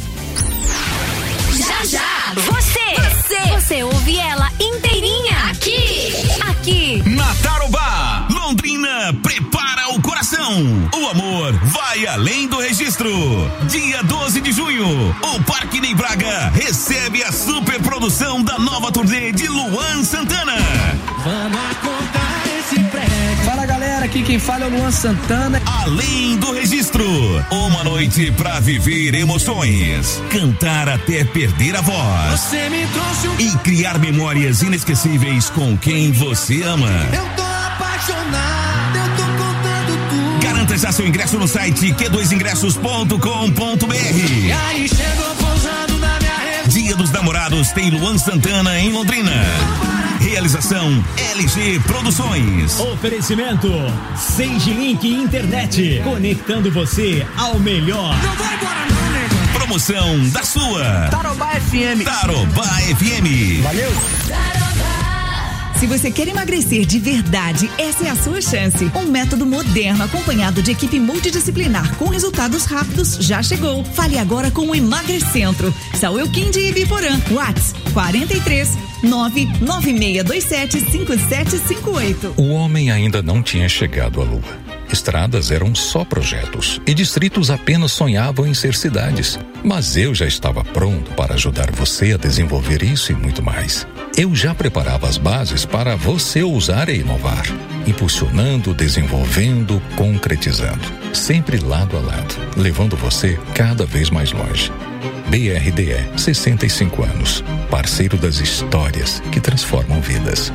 Já, já. Você, você, você ouve ela inteirinha aqui, aqui. Na Tarobá, Londrina prepara o coração. O amor vai além do registro. Dia doze de junho, o Parque Ney Braga recebe a super produção da nova turnê de Luan Santana. Vamos contar esse prédio. Fala galera, aqui quem fala é o Luan Santana. Além do registro, uma noite pra viver emoções, cantar até perder a voz. Você me trouxe um... E criar memórias inesquecíveis com quem você ama. Eu tô apaixonado, eu tô contando tudo. Garanta já seu ingresso no site q dois ingressos ponto com ponto b r. E aí chegou pousando na minha rede. Dia dos Namorados tem Luan Santana em Londrina. Realização L G Produções. Oferecimento Sage Link Internet, conectando você ao melhor. Não vai embora não, nego. Promoção da sua Tarobá F M. Tarobá F M. Valeu. Se você quer emagrecer de verdade, essa é a sua chance. Um método moderno acompanhado de equipe multidisciplinar com resultados rápidos já chegou. Fale agora com o Emagrecentro. Saúl Quindi e Biporã. WhatsApp quarenta e três nove nove seis dois sete cinco sete cinco oito. O homem ainda não tinha chegado à Lua. Estradas eram só projetos e distritos apenas sonhavam em ser cidades. Mas eu já estava pronto para ajudar você a desenvolver isso e muito mais. Eu já preparava as bases para você ousar e inovar, impulsionando, desenvolvendo, concretizando, sempre lado a lado, levando você cada vez mais longe. B R D E, sessenta e cinco anos, parceiro das histórias que transformam vidas.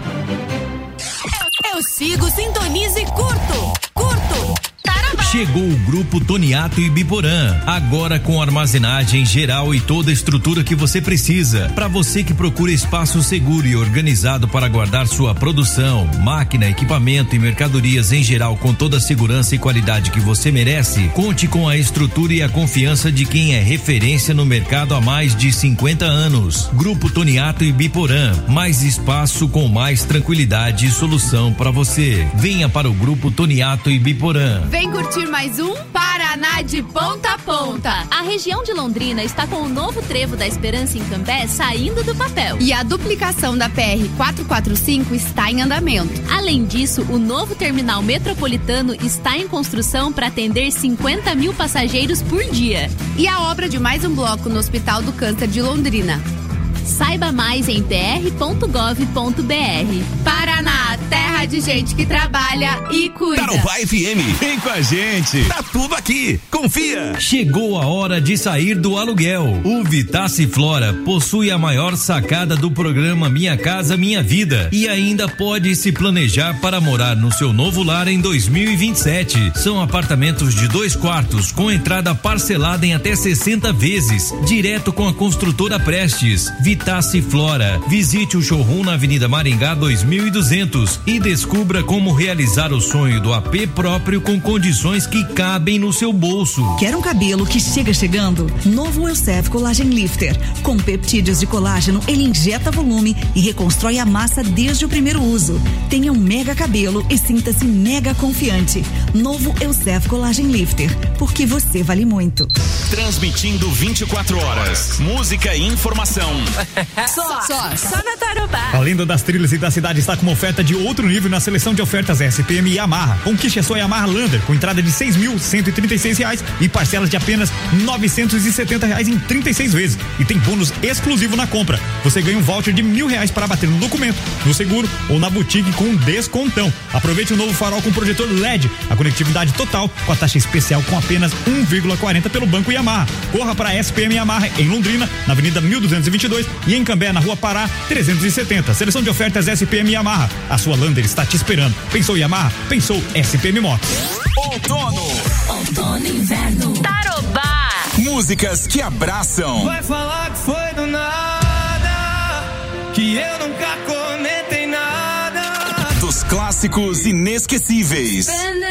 Eu sigo, sintonizo e curto, curto. Tarobá. Chegou o Grupo Toniato e Biporã, agora com armazenagem geral e toda a estrutura que você precisa. Para você que procura espaço seguro e organizado para guardar sua produção, máquina, equipamento e mercadorias em geral com toda a segurança e qualidade que você merece, conte com a estrutura e a confiança de quem é referência no mercado há mais de cinquenta anos. Grupo Toniato e Biporã, mais espaço com mais tranquilidade e solução para você. Venha para o Grupo Toniato e Biporã. Vem curtir mais um Paraná de ponta a ponta. A região de Londrina está com o novo trevo da Esperança em Cambé saindo do papel. E a duplicação da P R quatrocentos e quarenta e cinco está em andamento. Além disso, o novo terminal metropolitano está em construção para atender cinquenta mil passageiros por dia. E a obra de mais um bloco no Hospital do Câncer de Londrina. Saiba mais em p r ponto gov ponto b r. Paraná, terra de gente que trabalha e cuida. Tarobá F M, vem com a gente. Tá tudo aqui, confia. Chegou a hora de sair do aluguel. O Vitace Flora possui a maior sacada do programa Minha Casa Minha Vida e ainda pode se planejar para morar no seu novo lar em dois mil e vinte e sete. São apartamentos de dois quartos com entrada parcelada em até sessenta vezes, direto com a construtora Prestes. Vitace Flora. Visite o showroom na Avenida Maringá dois mil e duzentos e descubra como realizar o sonho do A P próprio com condições que cabem no seu bolso. Quer um cabelo que chega chegando? Novo Elseve Collagen Lifter. Com peptídeos de colágeno, ele injeta volume e reconstrói a massa desde o primeiro uso. Tenha um mega cabelo e sinta-se mega confiante. Novo Elseve Collagen Lifter, porque você vale muito. Transmitindo vinte e quatro horas. Música e informação. Só, só, só na Tarobá. A lenda das trilhas e da cidade está com uma oferta de outro nível na seleção de ofertas S P M e Yamaha. Conquiste a sua Yamaha Lander com entrada de seis mil cento e trinta e seis reais e parcelas de apenas novecentos e setenta reais em trinta e seis vezes. E tem bônus exclusivo na compra. Você ganha um voucher de mil reais para bater no documento, no seguro ou na boutique com um descontão. Aproveite o novo farol com projetor L E D, a conectividade total com a taxa especial com apenas um vírgula quarenta pelo Banco Yamaha. Corra para a S P M Yamaha em Londrina, na Avenida mil duzentos e vinte e dois e em Cambé, na Rua Pará trezentos e setenta. Seleção de ofertas S P M Yamaha. A sua Lander está te esperando. Pensou Yamaha? Pensou S P M Motos. Outono. Outono e inverno. Tarobá. Músicas que abraçam. Vai falar que foi do nada, que eu nunca comentei nada. Dos clássicos inesquecíveis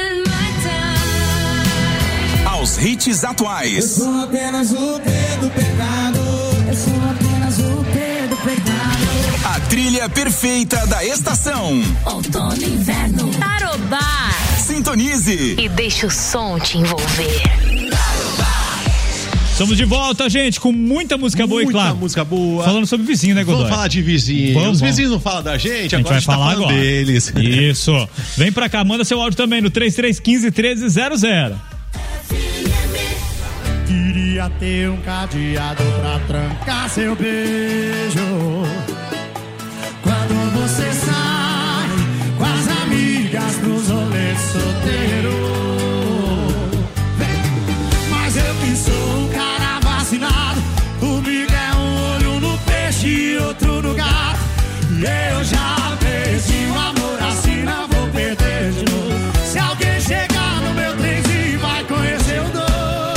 aos hits atuais. Eu sou apenas o P do pecado. Eu sou apenas o P do pecado. A trilha perfeita da estação. Outono e inverno. Tarobá. Sintonize e deixa o som te envolver. Estamos de volta, gente, com muita música boa muita e claro. Muita música boa. Falando sobre vizinho, né, Godoy? Vamos falar de vizinho. Vamos, Os vamos. vizinhos não falam da gente, a gente agora vai a gente falar tá falando agora. deles. Isso. Vem pra cá, manda seu áudio também no três três um cinco, um três zero zero. Queria ter um cadeado pra trancar seu beijo. Quando você sai com as amigas pros rolês solteiros. Mas eu que sou um cara vacinado, comigo é um olho no peixe e outro no gato. E eu já perdi o amor assim, não vou perder de novo. Se alguém chegar no meu trenzinho vai conhecer o doido.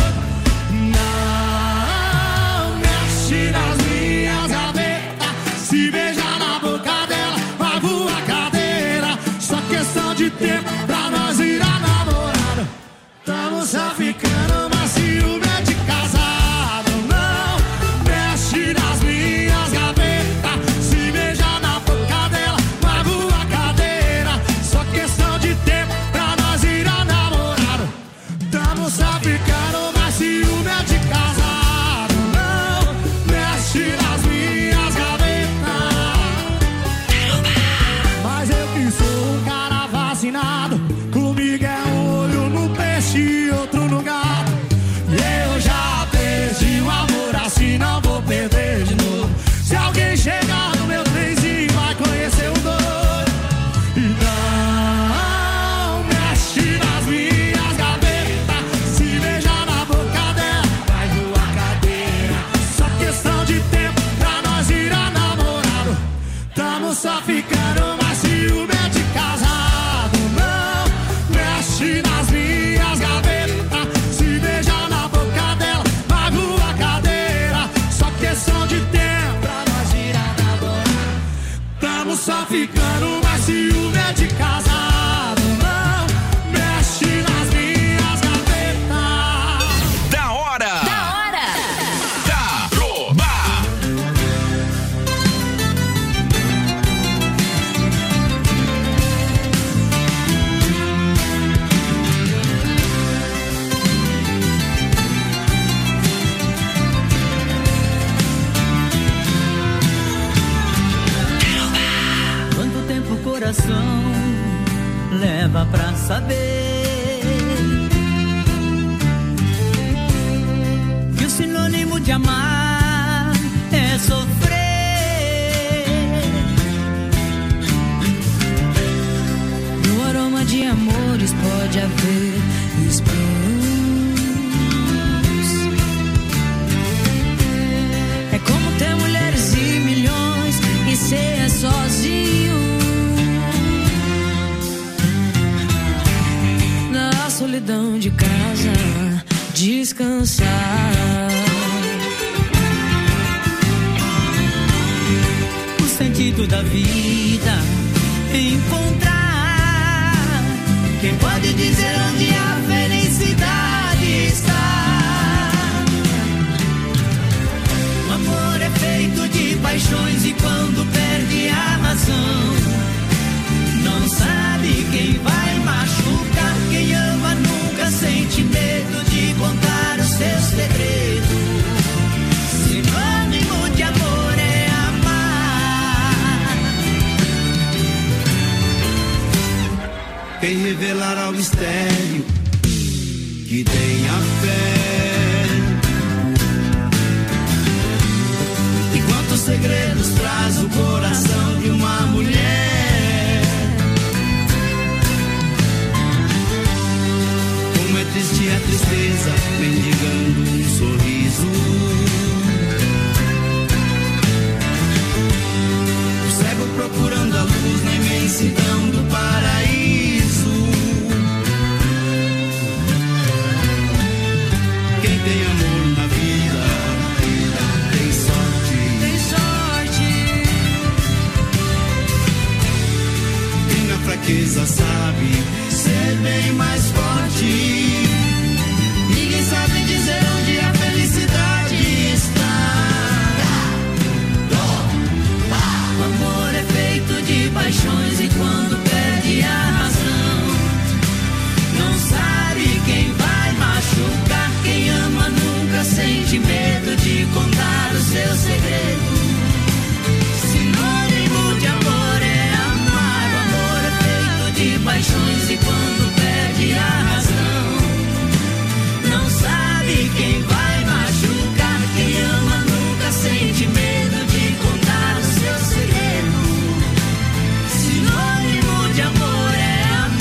Não mexe nas minhas gavetas, se beijar na boca dela vai voar cadeira. Só questão de tempo pra nós virar namorado. Tamo só ficando, mas ciúme é de casado. Não mexe nas minhas gavetas, se beijar na boca dela vai voar cadeira. Só questão de tempo pra nós virar namorado. Tamo só ficando, mas ciúme é de casado. Não mexe nas minhas gavetas. Mas eu que sou um cara vacinado, comigo é um olho no peixe e outro no gato. E eu já perdi o amor assim, não vou perder de novo. Se alguém chegar no meu trenzinho vai conhecer o doido. E não mexe nas minhas gavetas, se beijar na boca dela vai voar cadeira. Só questão de tempo pra nós virar namorado. Tamo só ficando, mas ciúme é de casado. Não mexe nas minhas gavetas, se beijar na boca dela vai voar cadeira. Só questão de tempo pra nós virar namorado. Tamo só ficando, mas ciúme é de casado. Não mexe nas minhas gavetas. Da hora. Da hora. Tarobá. Quanto tempo o coração leva pra saber que o sinônimo de amar é sofrer? No aroma de amores pode haver espinhos. É como ter mulheres e milhões e ser sozinho. Na solidão de casa, descansar. O sentido da vida, encontrar quem pode dizer onde a felicidade está. O amor é feito de paixões e quando perde a razão, não sabe quem vai machucar. Quem ama nunca sente medo de contar os seus segredos. Sinônimo de amor é amar. Quem revelará o mistério que tem a fé? E quantos segredos traz o coração de uma mulher? Como é triste a tristeza, mendigando um sorriso. O cego procurando a luz na imensidão do paraíso. Quem tem amor na vida tem sorte. Tem sorte. Quem na fraqueza paixões e quando perde a razão. Não sabe quem vai machucar, quem ama nunca sente medo de contar o seu segredo. Sinônimo de amor é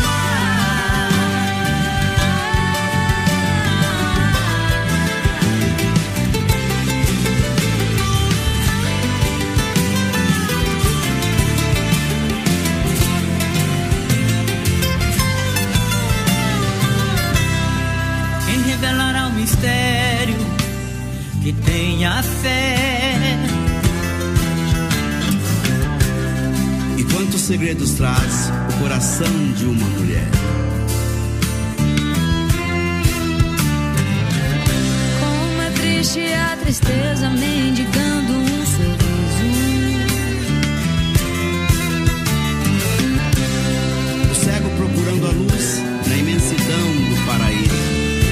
revelará o mistério que tenha fé. E quantos segredos traz o coração de uma mulher? Como é triste a tristeza mendigando um sorriso. O cego procurando a luz na imensidão do paraíso.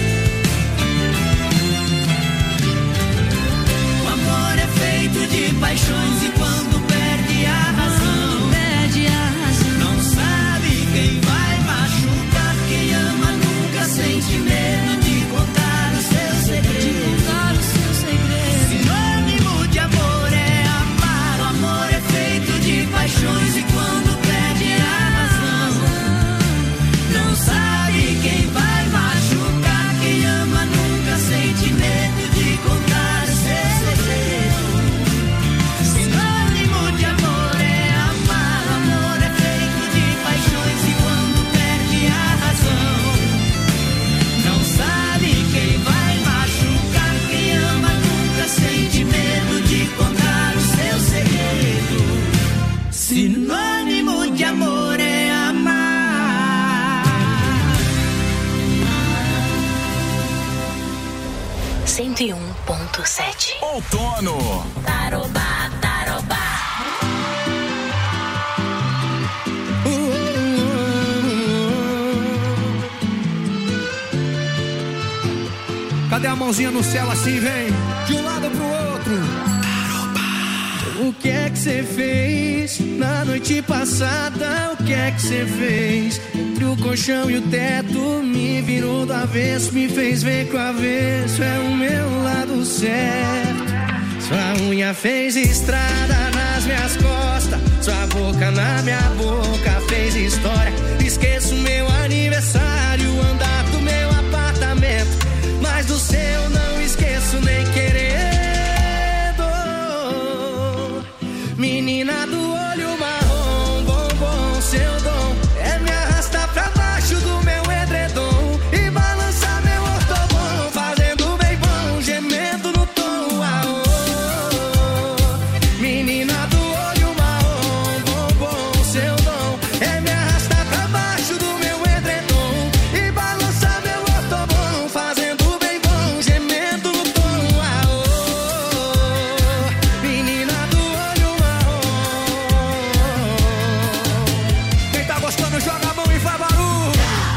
De paixões e quando perde a razão, perde a razão. Não sabe quem vai machucar, quem ama nunca sente medo de contar o seu segredo. De contar o seu segredo. Sinônimo de amor é amar. O amor é feito de paixões e quando perde a razão, não sabe quem vai machucar, quem ama nunca sente medo de contar o seu segredo. Sinônimo de amor é amar. cento e um ponto sete. Outono. Tarobá, tarobá. Cadê a mãozinha no céu assim, vem? De um lado pro outro. O que é que você fez na noite passada? O que é que você fez? Entre o colchão e o teto, me virou do avesso, me fez ver que o avesso é o meu lado certo. Sua unha fez estrada nas minhas costas, sua boca na minha boca fez história. Esqueço meu aniversário, andar do meu apartamento, mas do seu não esqueço nem querer. Menina do olho marrom, bombom, seu dom é me arrastar pra baixo do meu edredom e balançar meu ortobom, fazendo bem bom, gemendo no tom. Ah, oh. Menina do olho marrom, bombom, seu dom é me arrastar pra baixo do meu edredom e balançar meu ortobom, fazendo bem bom, gemendo no tom. Ah, oh. Menina do olho joga a mão e faz barulho.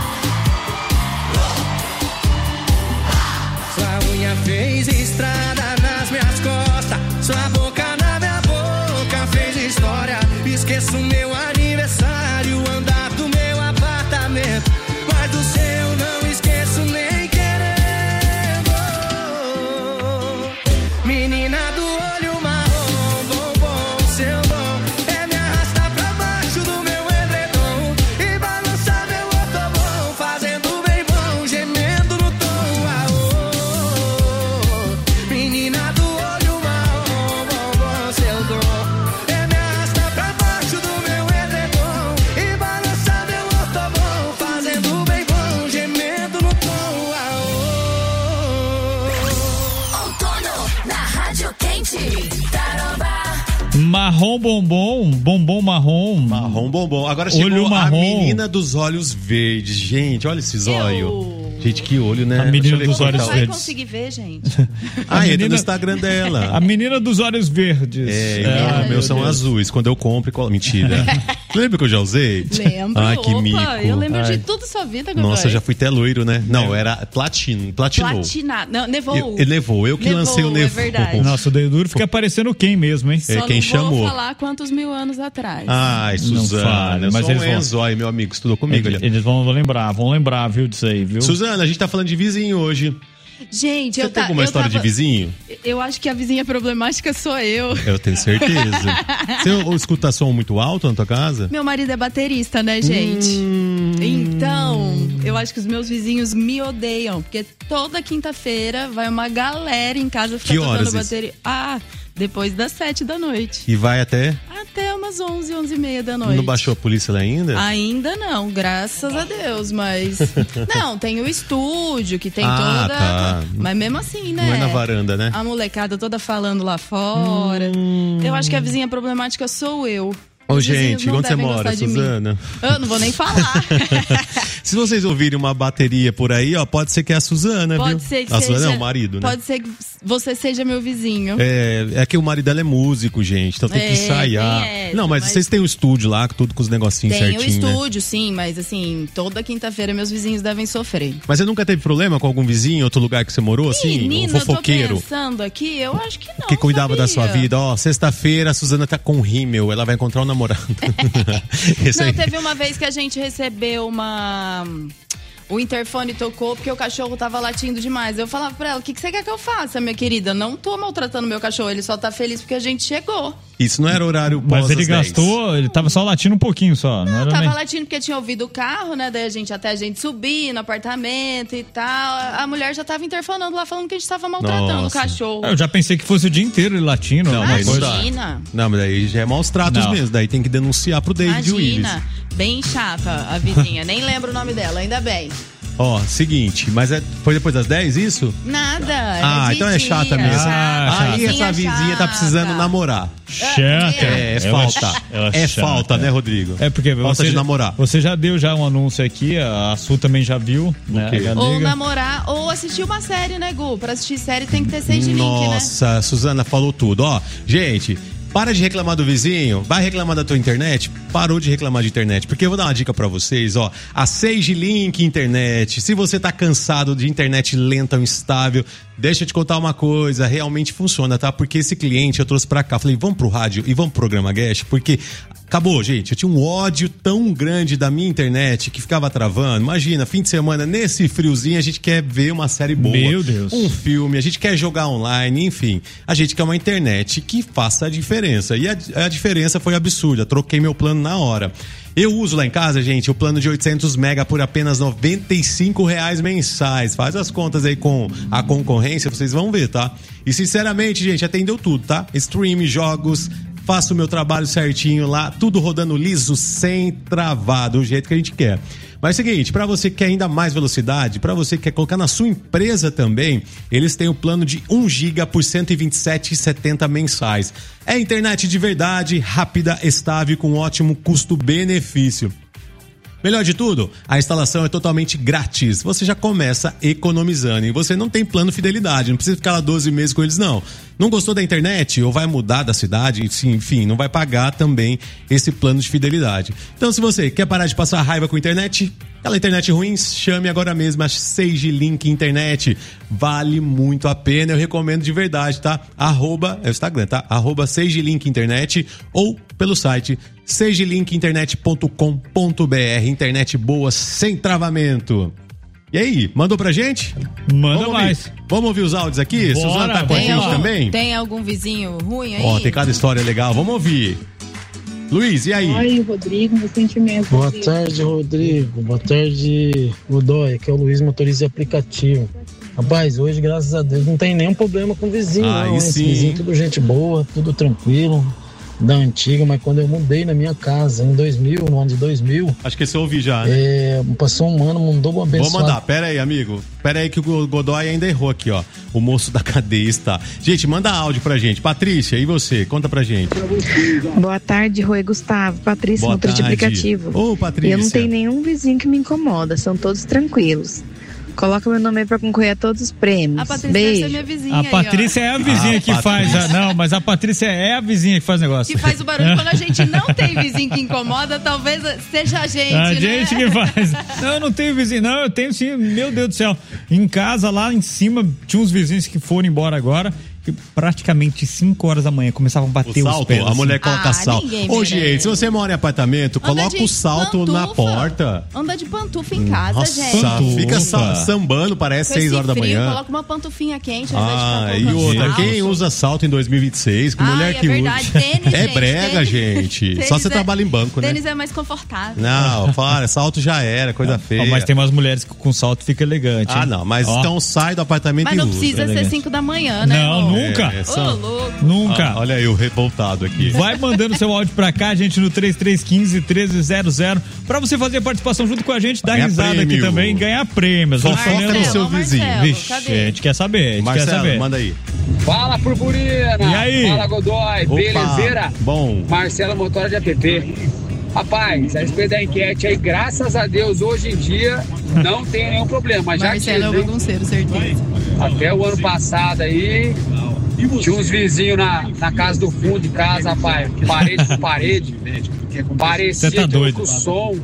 Sua unha fez estrada nas minhas costas, sua boca na minha boca fez história. Esqueço meu aniversário, andar do meu apartamento, mas do seu não esqueço nem querendo. Menina do olho marrom, bombom, seu dom é me arrastar pra baixo do meu edredom e balançar meu ortobom, fazendo bem bom, gemendo no tom. Ah, oh. Menina do olho marrom, bombom, seu dom é me arrastar pra baixo do meu edredom e balançar meu ortobom, fazendo bem bom, gemendo no tom. Ah, oh. Outono na Rádio Quente. Tarobá. Marrom bombom, bombom marrom. Marrom bombom. Agora chegou olho a marrom. menina dos olhos verdes. Gente, olha esses olhos. Gente, que olho, né? A menina Deixa eu ver dos como olhos tá. Vai verdes. conseguir ver, gente. Ah, entra no Instagram dela. A menina dos olhos verdes. É, É, o meu meu são Deus. azuis. Quando eu compro, colo- mentira. Lembra que eu já usei? Lembro. Ai, que Opa, mico. eu lembro Ai. de tudo sua vida, Godoy. Nossa, já fui até loiro, né? Não, era platino, platinou. Platinado. Não, nevou. Eu, eu nevou, eu que Nevou, lancei o é nevou. verdade. Nossa, o dedo duro fica parecendo quem mesmo, hein? É Só quem não chamou. vou falar quantos mil anos atrás. Ai, Suzana, fale, eu mas sou eles um vão- Enzo, aí, meu amigo, estudou comigo. Eles, Ele... eles vão lembrar, vão lembrar, viu, disso aí, viu? Suzana, a gente tá falando de vizinho hoje. Gente, Você eu tem ta- alguma eu história tava- de vizinho? Eu acho que a vizinha problemática sou eu. Eu tenho certeza. Você ou escuta som muito alto na tua casa? Meu marido é baterista, né, gente? Hum. Então, eu acho que os meus vizinhos me odeiam, porque toda quinta-feira vai uma galera em casa ficar Que tocando horas isso? bateria. Ah, depois das sete da noite. E vai até... Até umas onze, onze e meia da noite. Não baixou a polícia lá ainda? Ainda não, graças a Deus, mas... Não, tem o estúdio, que tem Ah, toda... tá. Mas mesmo assim, né? Não é na varanda, né? A molecada toda falando lá fora. Eu acho que a vizinha problemática sou eu. Ô, Os vizinhos gente, não onde você devem mora, gostar de mim. Suzana? Eu não vou nem falar. Se vocês ouvirem uma bateria por aí, ó, pode ser que é a Suzana, Pode viu? ser que a seja... Suzana é o marido, né? Pode ser que você seja meu vizinho. É, é que o marido dela é músico, gente, então tem que É, ensaiar. tem essa, não, mas, mas- vocês têm o estúdio lá, tudo com os negocinhos Tem o certinho, né? estúdio, sim, mas assim, toda quinta-feira meus vizinhos devem sofrer. Mas você nunca teve problema com algum vizinho, outro lugar que você morou, assim? Menina, um fofoqueiro? eu tô pensando aqui, eu acho que não, Que cuidava da sua sabia? vida. Ó, sexta-feira a Suzana tá com rímel, ela vai encontrar um namorado. Esse Não, aí. teve uma vez que a gente recebeu uma... O interfone tocou porque o cachorro tava latindo demais. Eu falava pra ela, o que, que você quer que eu faça, minha querida? Não tô maltratando meu cachorro, ele só tá feliz porque a gente chegou. Isso não era horário pós Mas ele as dez. gastou, ele tava só latindo um pouquinho só. Não, Não, era tava nem... latindo porque tinha ouvido o carro, né? Daí a gente, até a gente subir no apartamento e tal. A mulher já tava interfonando lá falando que a gente tava maltratando Nossa. o cachorro. Eu já pensei que fosse o dia inteiro ele latindo. Não, alguma mas coisa. Imagina. Não, mas daí já é maus tratos Não. mesmo. Daí tem que denunciar pro David Willis. Imagina. Bem chata a vizinha. Nem lembro o nome dela, ainda bem. Ó, seguinte, mas é- foi depois das dez isso? Nada. Ah, de então é dia, chata mesmo. chata. Aí essa vizinha tá precisando namorar. Chata. É, é Ela falta. ela É chata. falta, né, Rodrigo? É porque Falta você de já- namorar. Você já deu já um anúncio aqui, a Su também já viu, né? quê? A Ou Galega. namorar, ou assistir uma série, né, Gu? Pra assistir série tem que ter seis de link, né? Nossa, a Suzana falou tudo. Ó, gente, para de reclamar do vizinho, vai reclamar da tua internet, parou de reclamar de internet, porque eu vou dar uma dica pra vocês, ó, a Sage Link Internet, se você tá cansado de internet lenta ou instável, deixa eu te contar uma coisa, realmente funciona, tá? Porque esse cliente eu trouxe pra cá, falei, vamos pro rádio e vamos pro programa Guest, porque acabou, gente, eu tinha um ódio tão grande da minha internet que ficava travando, imagina, fim de semana, nesse friozinho, a gente quer ver uma série boa. Meu Deus. Um filme, a gente quer jogar online, enfim. A gente quer uma internet que faça a diferença. E a, a diferença foi absurda. Troquei meu plano na hora. Eu uso lá em casa, gente, o plano de oitocentos mega por apenas noventa e cinco reais mensais. Faz as contas aí com a concorrência, vocês vão ver, tá? E sinceramente, gente, atendeu tudo, tá? Stream, jogos, faço o meu trabalho certinho lá, tudo rodando liso, sem travar, do jeito que a gente quer. Mas é o seguinte, para você que quer ainda mais velocidade, para você que quer colocar na sua empresa também, eles têm o plano de um giga por cento e vinte e sete reais e setenta centavos mensais. É internet de verdade, rápida, estável e com ótimo custo-benefício. Melhor de tudo, a instalação é totalmente grátis. Você já começa economizando e você não tem plano fidelidade, não precisa ficar lá doze meses com eles, não. Não gostou da internet ou vai mudar da cidade, sim, enfim, não vai pagar também esse plano de fidelidade. Então, se você quer parar de passar raiva com a internet, aquela internet ruim, chame agora mesmo a Sage Link Internet. Vale muito a pena, eu recomendo de verdade, tá? Arroba, é o Instagram, tá? Arroba Sage Link Internet ou pelo site sage link internet ponto com ponto b r. Internet boa, sem travamento. E aí, mandou pra gente? Manda Vamos mais. Ouvir. Vamos ouvir os áudios aqui? Bora, Suzana tá com a Tem, gente ó, também? tem algum vizinho ruim aí? Ó, tem cada história legal. Vamos ouvir. Luiz, e aí? Oi, Rodrigo, meu sentimento. Boa tarde, Rodrigo. Boa tarde, Godoy. Aqui é o Luiz, motorista de aplicativo. Rapaz, hoje, graças a Deus, não tem nenhum problema com o vizinho, Aí não. Esse sim. vizinho, tudo gente boa, tudo tranquilo, da antiga, mas quando eu mudei na minha casa, em dois mil, no ano de dois mil, Acho que esse eu ouvi já, né? é, passou um ano, mandou uma Vou abençoada. mandar, pera aí, amigo. Pera aí que o Godoy ainda errou aqui, ó. O moço da cadeia está. Gente, manda áudio pra gente. Patrícia, e você? Conta pra gente. Boa tarde, Rui Gustavo. Patrícia, Boa motor de tarde. aplicativo. Ô, Patrícia. Eu não tenho nenhum vizinho que me incomoda, são todos tranquilos. Coloca meu nome aí pra concorrer a todos os prêmios. A Patrícia Beijo. deve ser minha vizinha. A aí, Patrícia ó. é a vizinha Ah, que Patrícia. faz. A, não, mas a Patrícia é a vizinha que faz negócio. Que faz o barulho. Quando a gente não tem vizinho que incomoda, talvez seja a gente, A né? gente que faz. Não, eu não tenho vizinho. Não, eu tenho sim. Meu Deus do céu. Em casa, lá em cima, tinha uns vizinhos que foram embora agora. Que praticamente cinco horas da manhã começavam a bater O os salto, pés. a mulher assim. coloca Ah, salto. ninguém Ô, merece. gente, se você mora em apartamento, Anda coloca de o salto na pantufa. porta. Anda de pantufa em casa, Nossa, gente. Pantufa. fica sa- sambando, parece Com seis esse horas da frio, manhã. Coloca uma pantufinha quente. ao Ah, invés de e ficar outra, colocando quem salto. usa salto em dois mil e vinte e seis? Que Ai, mulher é que verdade. usa. Tênis, é gente, brega, tênis- gente. tênis Só você é- trabalha em banco, né? Tênis é mais confortável. Não, para, salto já era, coisa feia. Ó, mas tem umas mulheres que com salto fica elegante. Ah, hein? não, mas Ó. então sai do apartamento Mas e não usa. precisa ser elegante. cinco da manhã, né? Não, amor? nunca. É, Ô, são- louco. Nunca. Ah, olha aí o revoltado aqui. Vai mandando seu áudio pra cá, gente, no três três um cinco, um três zero zero, pra você fazer a participação junto com a gente, dar Ganhar risada aqui prêmio. também, ganhar prêmios. Vai Fofoca falando- do seu Marcelo, vizinho. Marcelo, Vixe, cadê? a gente quer saber, a gente quer Marcelo, saber. manda aí. Fala, Purpurina! E aí? Fala, Godoy! Opa, Belezeira? bom. Marcelo Motora de app. Rapaz, a respeito da enquete aí, graças a Deus, hoje em dia, não tem nenhum problema. Já Marcelo é o tive, hein? bagunceiro, certeza. Até o ano passado aí, tinha uns vizinhos na, na casa do fundo de casa, rapaz, parede com parede. Parecia Você tá que doido. o som,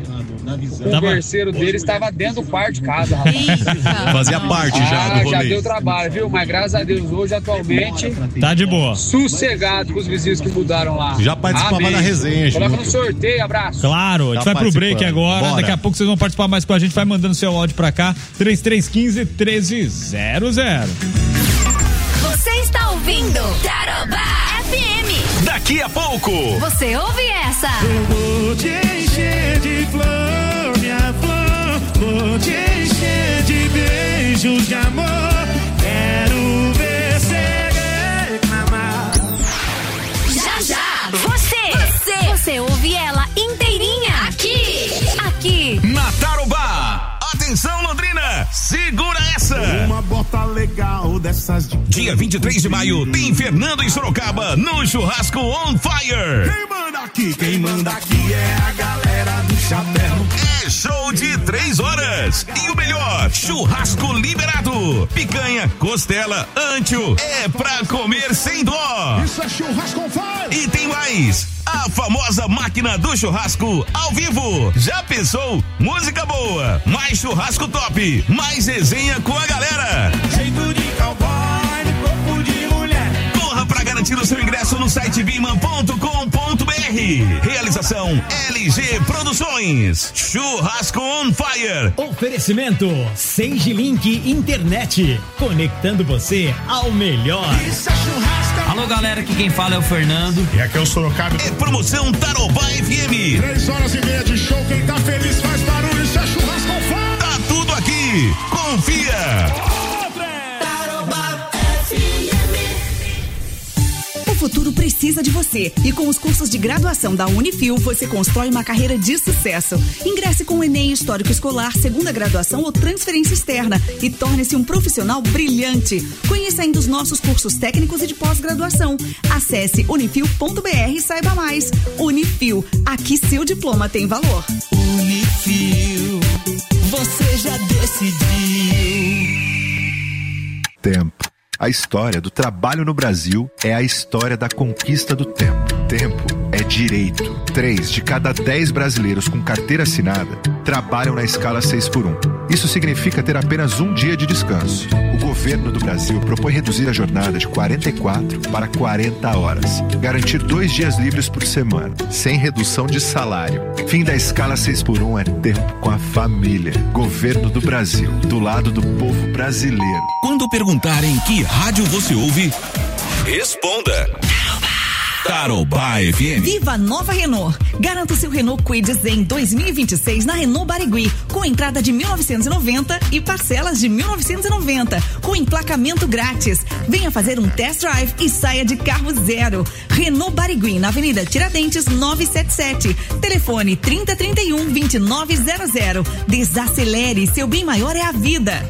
o Tava- converseiro dele estava dentro do quarto de casa, rapaz. Eita, Fazia não. parte já Ah, do já rolê. deu trabalho, viu? Mas graças a Deus, hoje, atualmente, Tá de boa. sossegado com os vizinhos que mudaram lá. Já participava Amém. da resenha, Coloca junto. no sorteio, abraço. Claro, a gente Tá vai pro break participando. agora. Bora. Daqui a pouco vocês vão participar mais com a gente. Vai mandando seu áudio pra cá. três três um cinco, um três zero zero. Você está ouvindo Tarobá F M. Daqui a pouco. Você ouve essa? Vou te encher de flor, minha flor. Vou te encher de beijos de amor. Quero ver você reclamar. Já já. Você, você, você ouve ela inteirinha aqui, aqui. Na Tarobá. Atenção, Londrina. Segura essa. Uma bota legal dessas de... Dia vinte e três de maio, tem Fernando em Sorocaba, no Churrasco On Fire. Quem manda aqui, quem manda aqui é a galera do chapéu. É show de três horas. E o melhor, churrasco liberado. Picanha, costela, antio. É pra comer sem dó. Isso é churrasco on fire. E tem mais. A famosa máquina do churrasco ao vivo. Já pensou? Música boa, mais churrasco top, mais resenha com a galera. Jeito de cowboy, corpo de mulher. Corra pra garantir o seu ingresso no site biman ponto com ponto br. Realização L G Produções. Churrasco on Fire. Oferecimento Sage Link Internet, conectando você ao melhor. Isso é churrasco. Alô, galera, aqui quem fala é o Fernando. E aqui é o Sorocaba. É promoção Tarobá F M. Três horas e meia de show, quem tá feliz faz barulho, isso é churrasco on fire. Tá tudo aqui. Confia. O futuro precisa de você e com os cursos de graduação da Unifil você constrói uma carreira de sucesso. Ingresse com o Enem Histórico Escolar, segunda graduação ou transferência externa e torne-se um profissional brilhante. Conheça ainda os nossos cursos técnicos e de pós-graduação. Acesse unifil ponto br e saiba mais. Unifil, aqui seu diploma tem valor. Unifil, você já decidiu. Tempo. A história do trabalho no Brasil é a história da conquista do tempo. Tempo é direito. Três de cada dez brasileiros com carteira assinada trabalham na escala seis por um. Isso significa ter apenas um dia de descanso. O governo do Brasil propõe reduzir a jornada de quarenta e quatro para quarenta horas. Garantir dois dias livres por semana, sem redução de salário. Fim da escala seis por um é tempo com a família. Governo do Brasil, do lado do povo brasileiro. Quando perguntarem que rádio você ouve, responda. Tarobá F M. Viva a nova Renault. Garanta o seu Renault Kwid Zen dois mil e vinte e seis na Renault Barigui, com entrada de mil novecentos e noventa e parcelas de mil novecentos e noventa, com emplacamento grátis. Venha fazer um test drive e saia de carro zero. Renault Barigui, na Avenida Tiradentes novecentos e setenta e sete. Telefone trinta, trinta e um, vinte e nove zero zero. Desacelere, seu bem maior é a vida.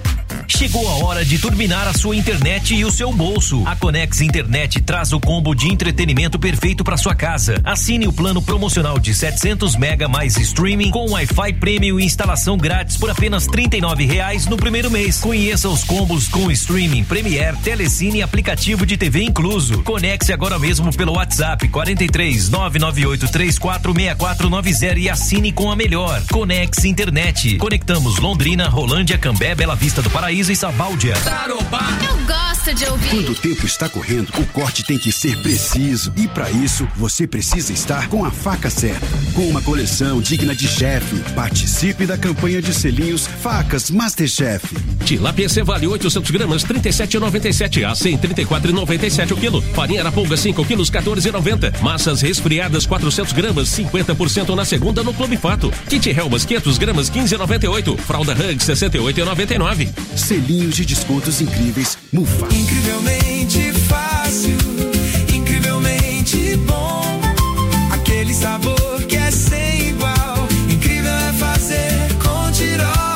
Chegou a hora de turbinar a sua internet e o seu bolso. A Conex Internet traz o combo de entretenimento perfeito para sua casa. Assine o plano promocional de setecentos mega mais streaming com Wi-Fi Premium e instalação grátis por apenas trinta e nove reais no primeiro mês. Conheça os combos com streaming, Premiere, Telecine e aplicativo de T V incluso. Conexe agora mesmo pelo WhatsApp quarenta e três, nove nove oito três quatro seis quatro nove zero e assine com a melhor. Conex Internet. Conectamos Londrina, Rolândia, Cambé, Bela Vista do Paraíso e Sabáudia. Eu gosto de ouvir. Quando o tempo está correndo, o corte tem que ser preciso. E para isso, você precisa estar com a faca certa. Com uma coleção digna de chefe. Participe da campanha de selinhos Facas Masterchef. Tilápia C vale oitocentos gramas, trinta e sete e noventa e sete. A cem, trinta e quatro e noventa e sete o quilo. Farinha Araponga cinco quilos, quatorze e noventa. Massas resfriadas quatrocentos gramas, cinquenta por cento na segunda no Clube Fato. Kit Helmas quinhentos gramas, quinze e noventa e oito. Fralda Hug sessenta e oito e noventa e nove. Selinhos de descontos incríveis. Mufa. Incrivelmente fácil.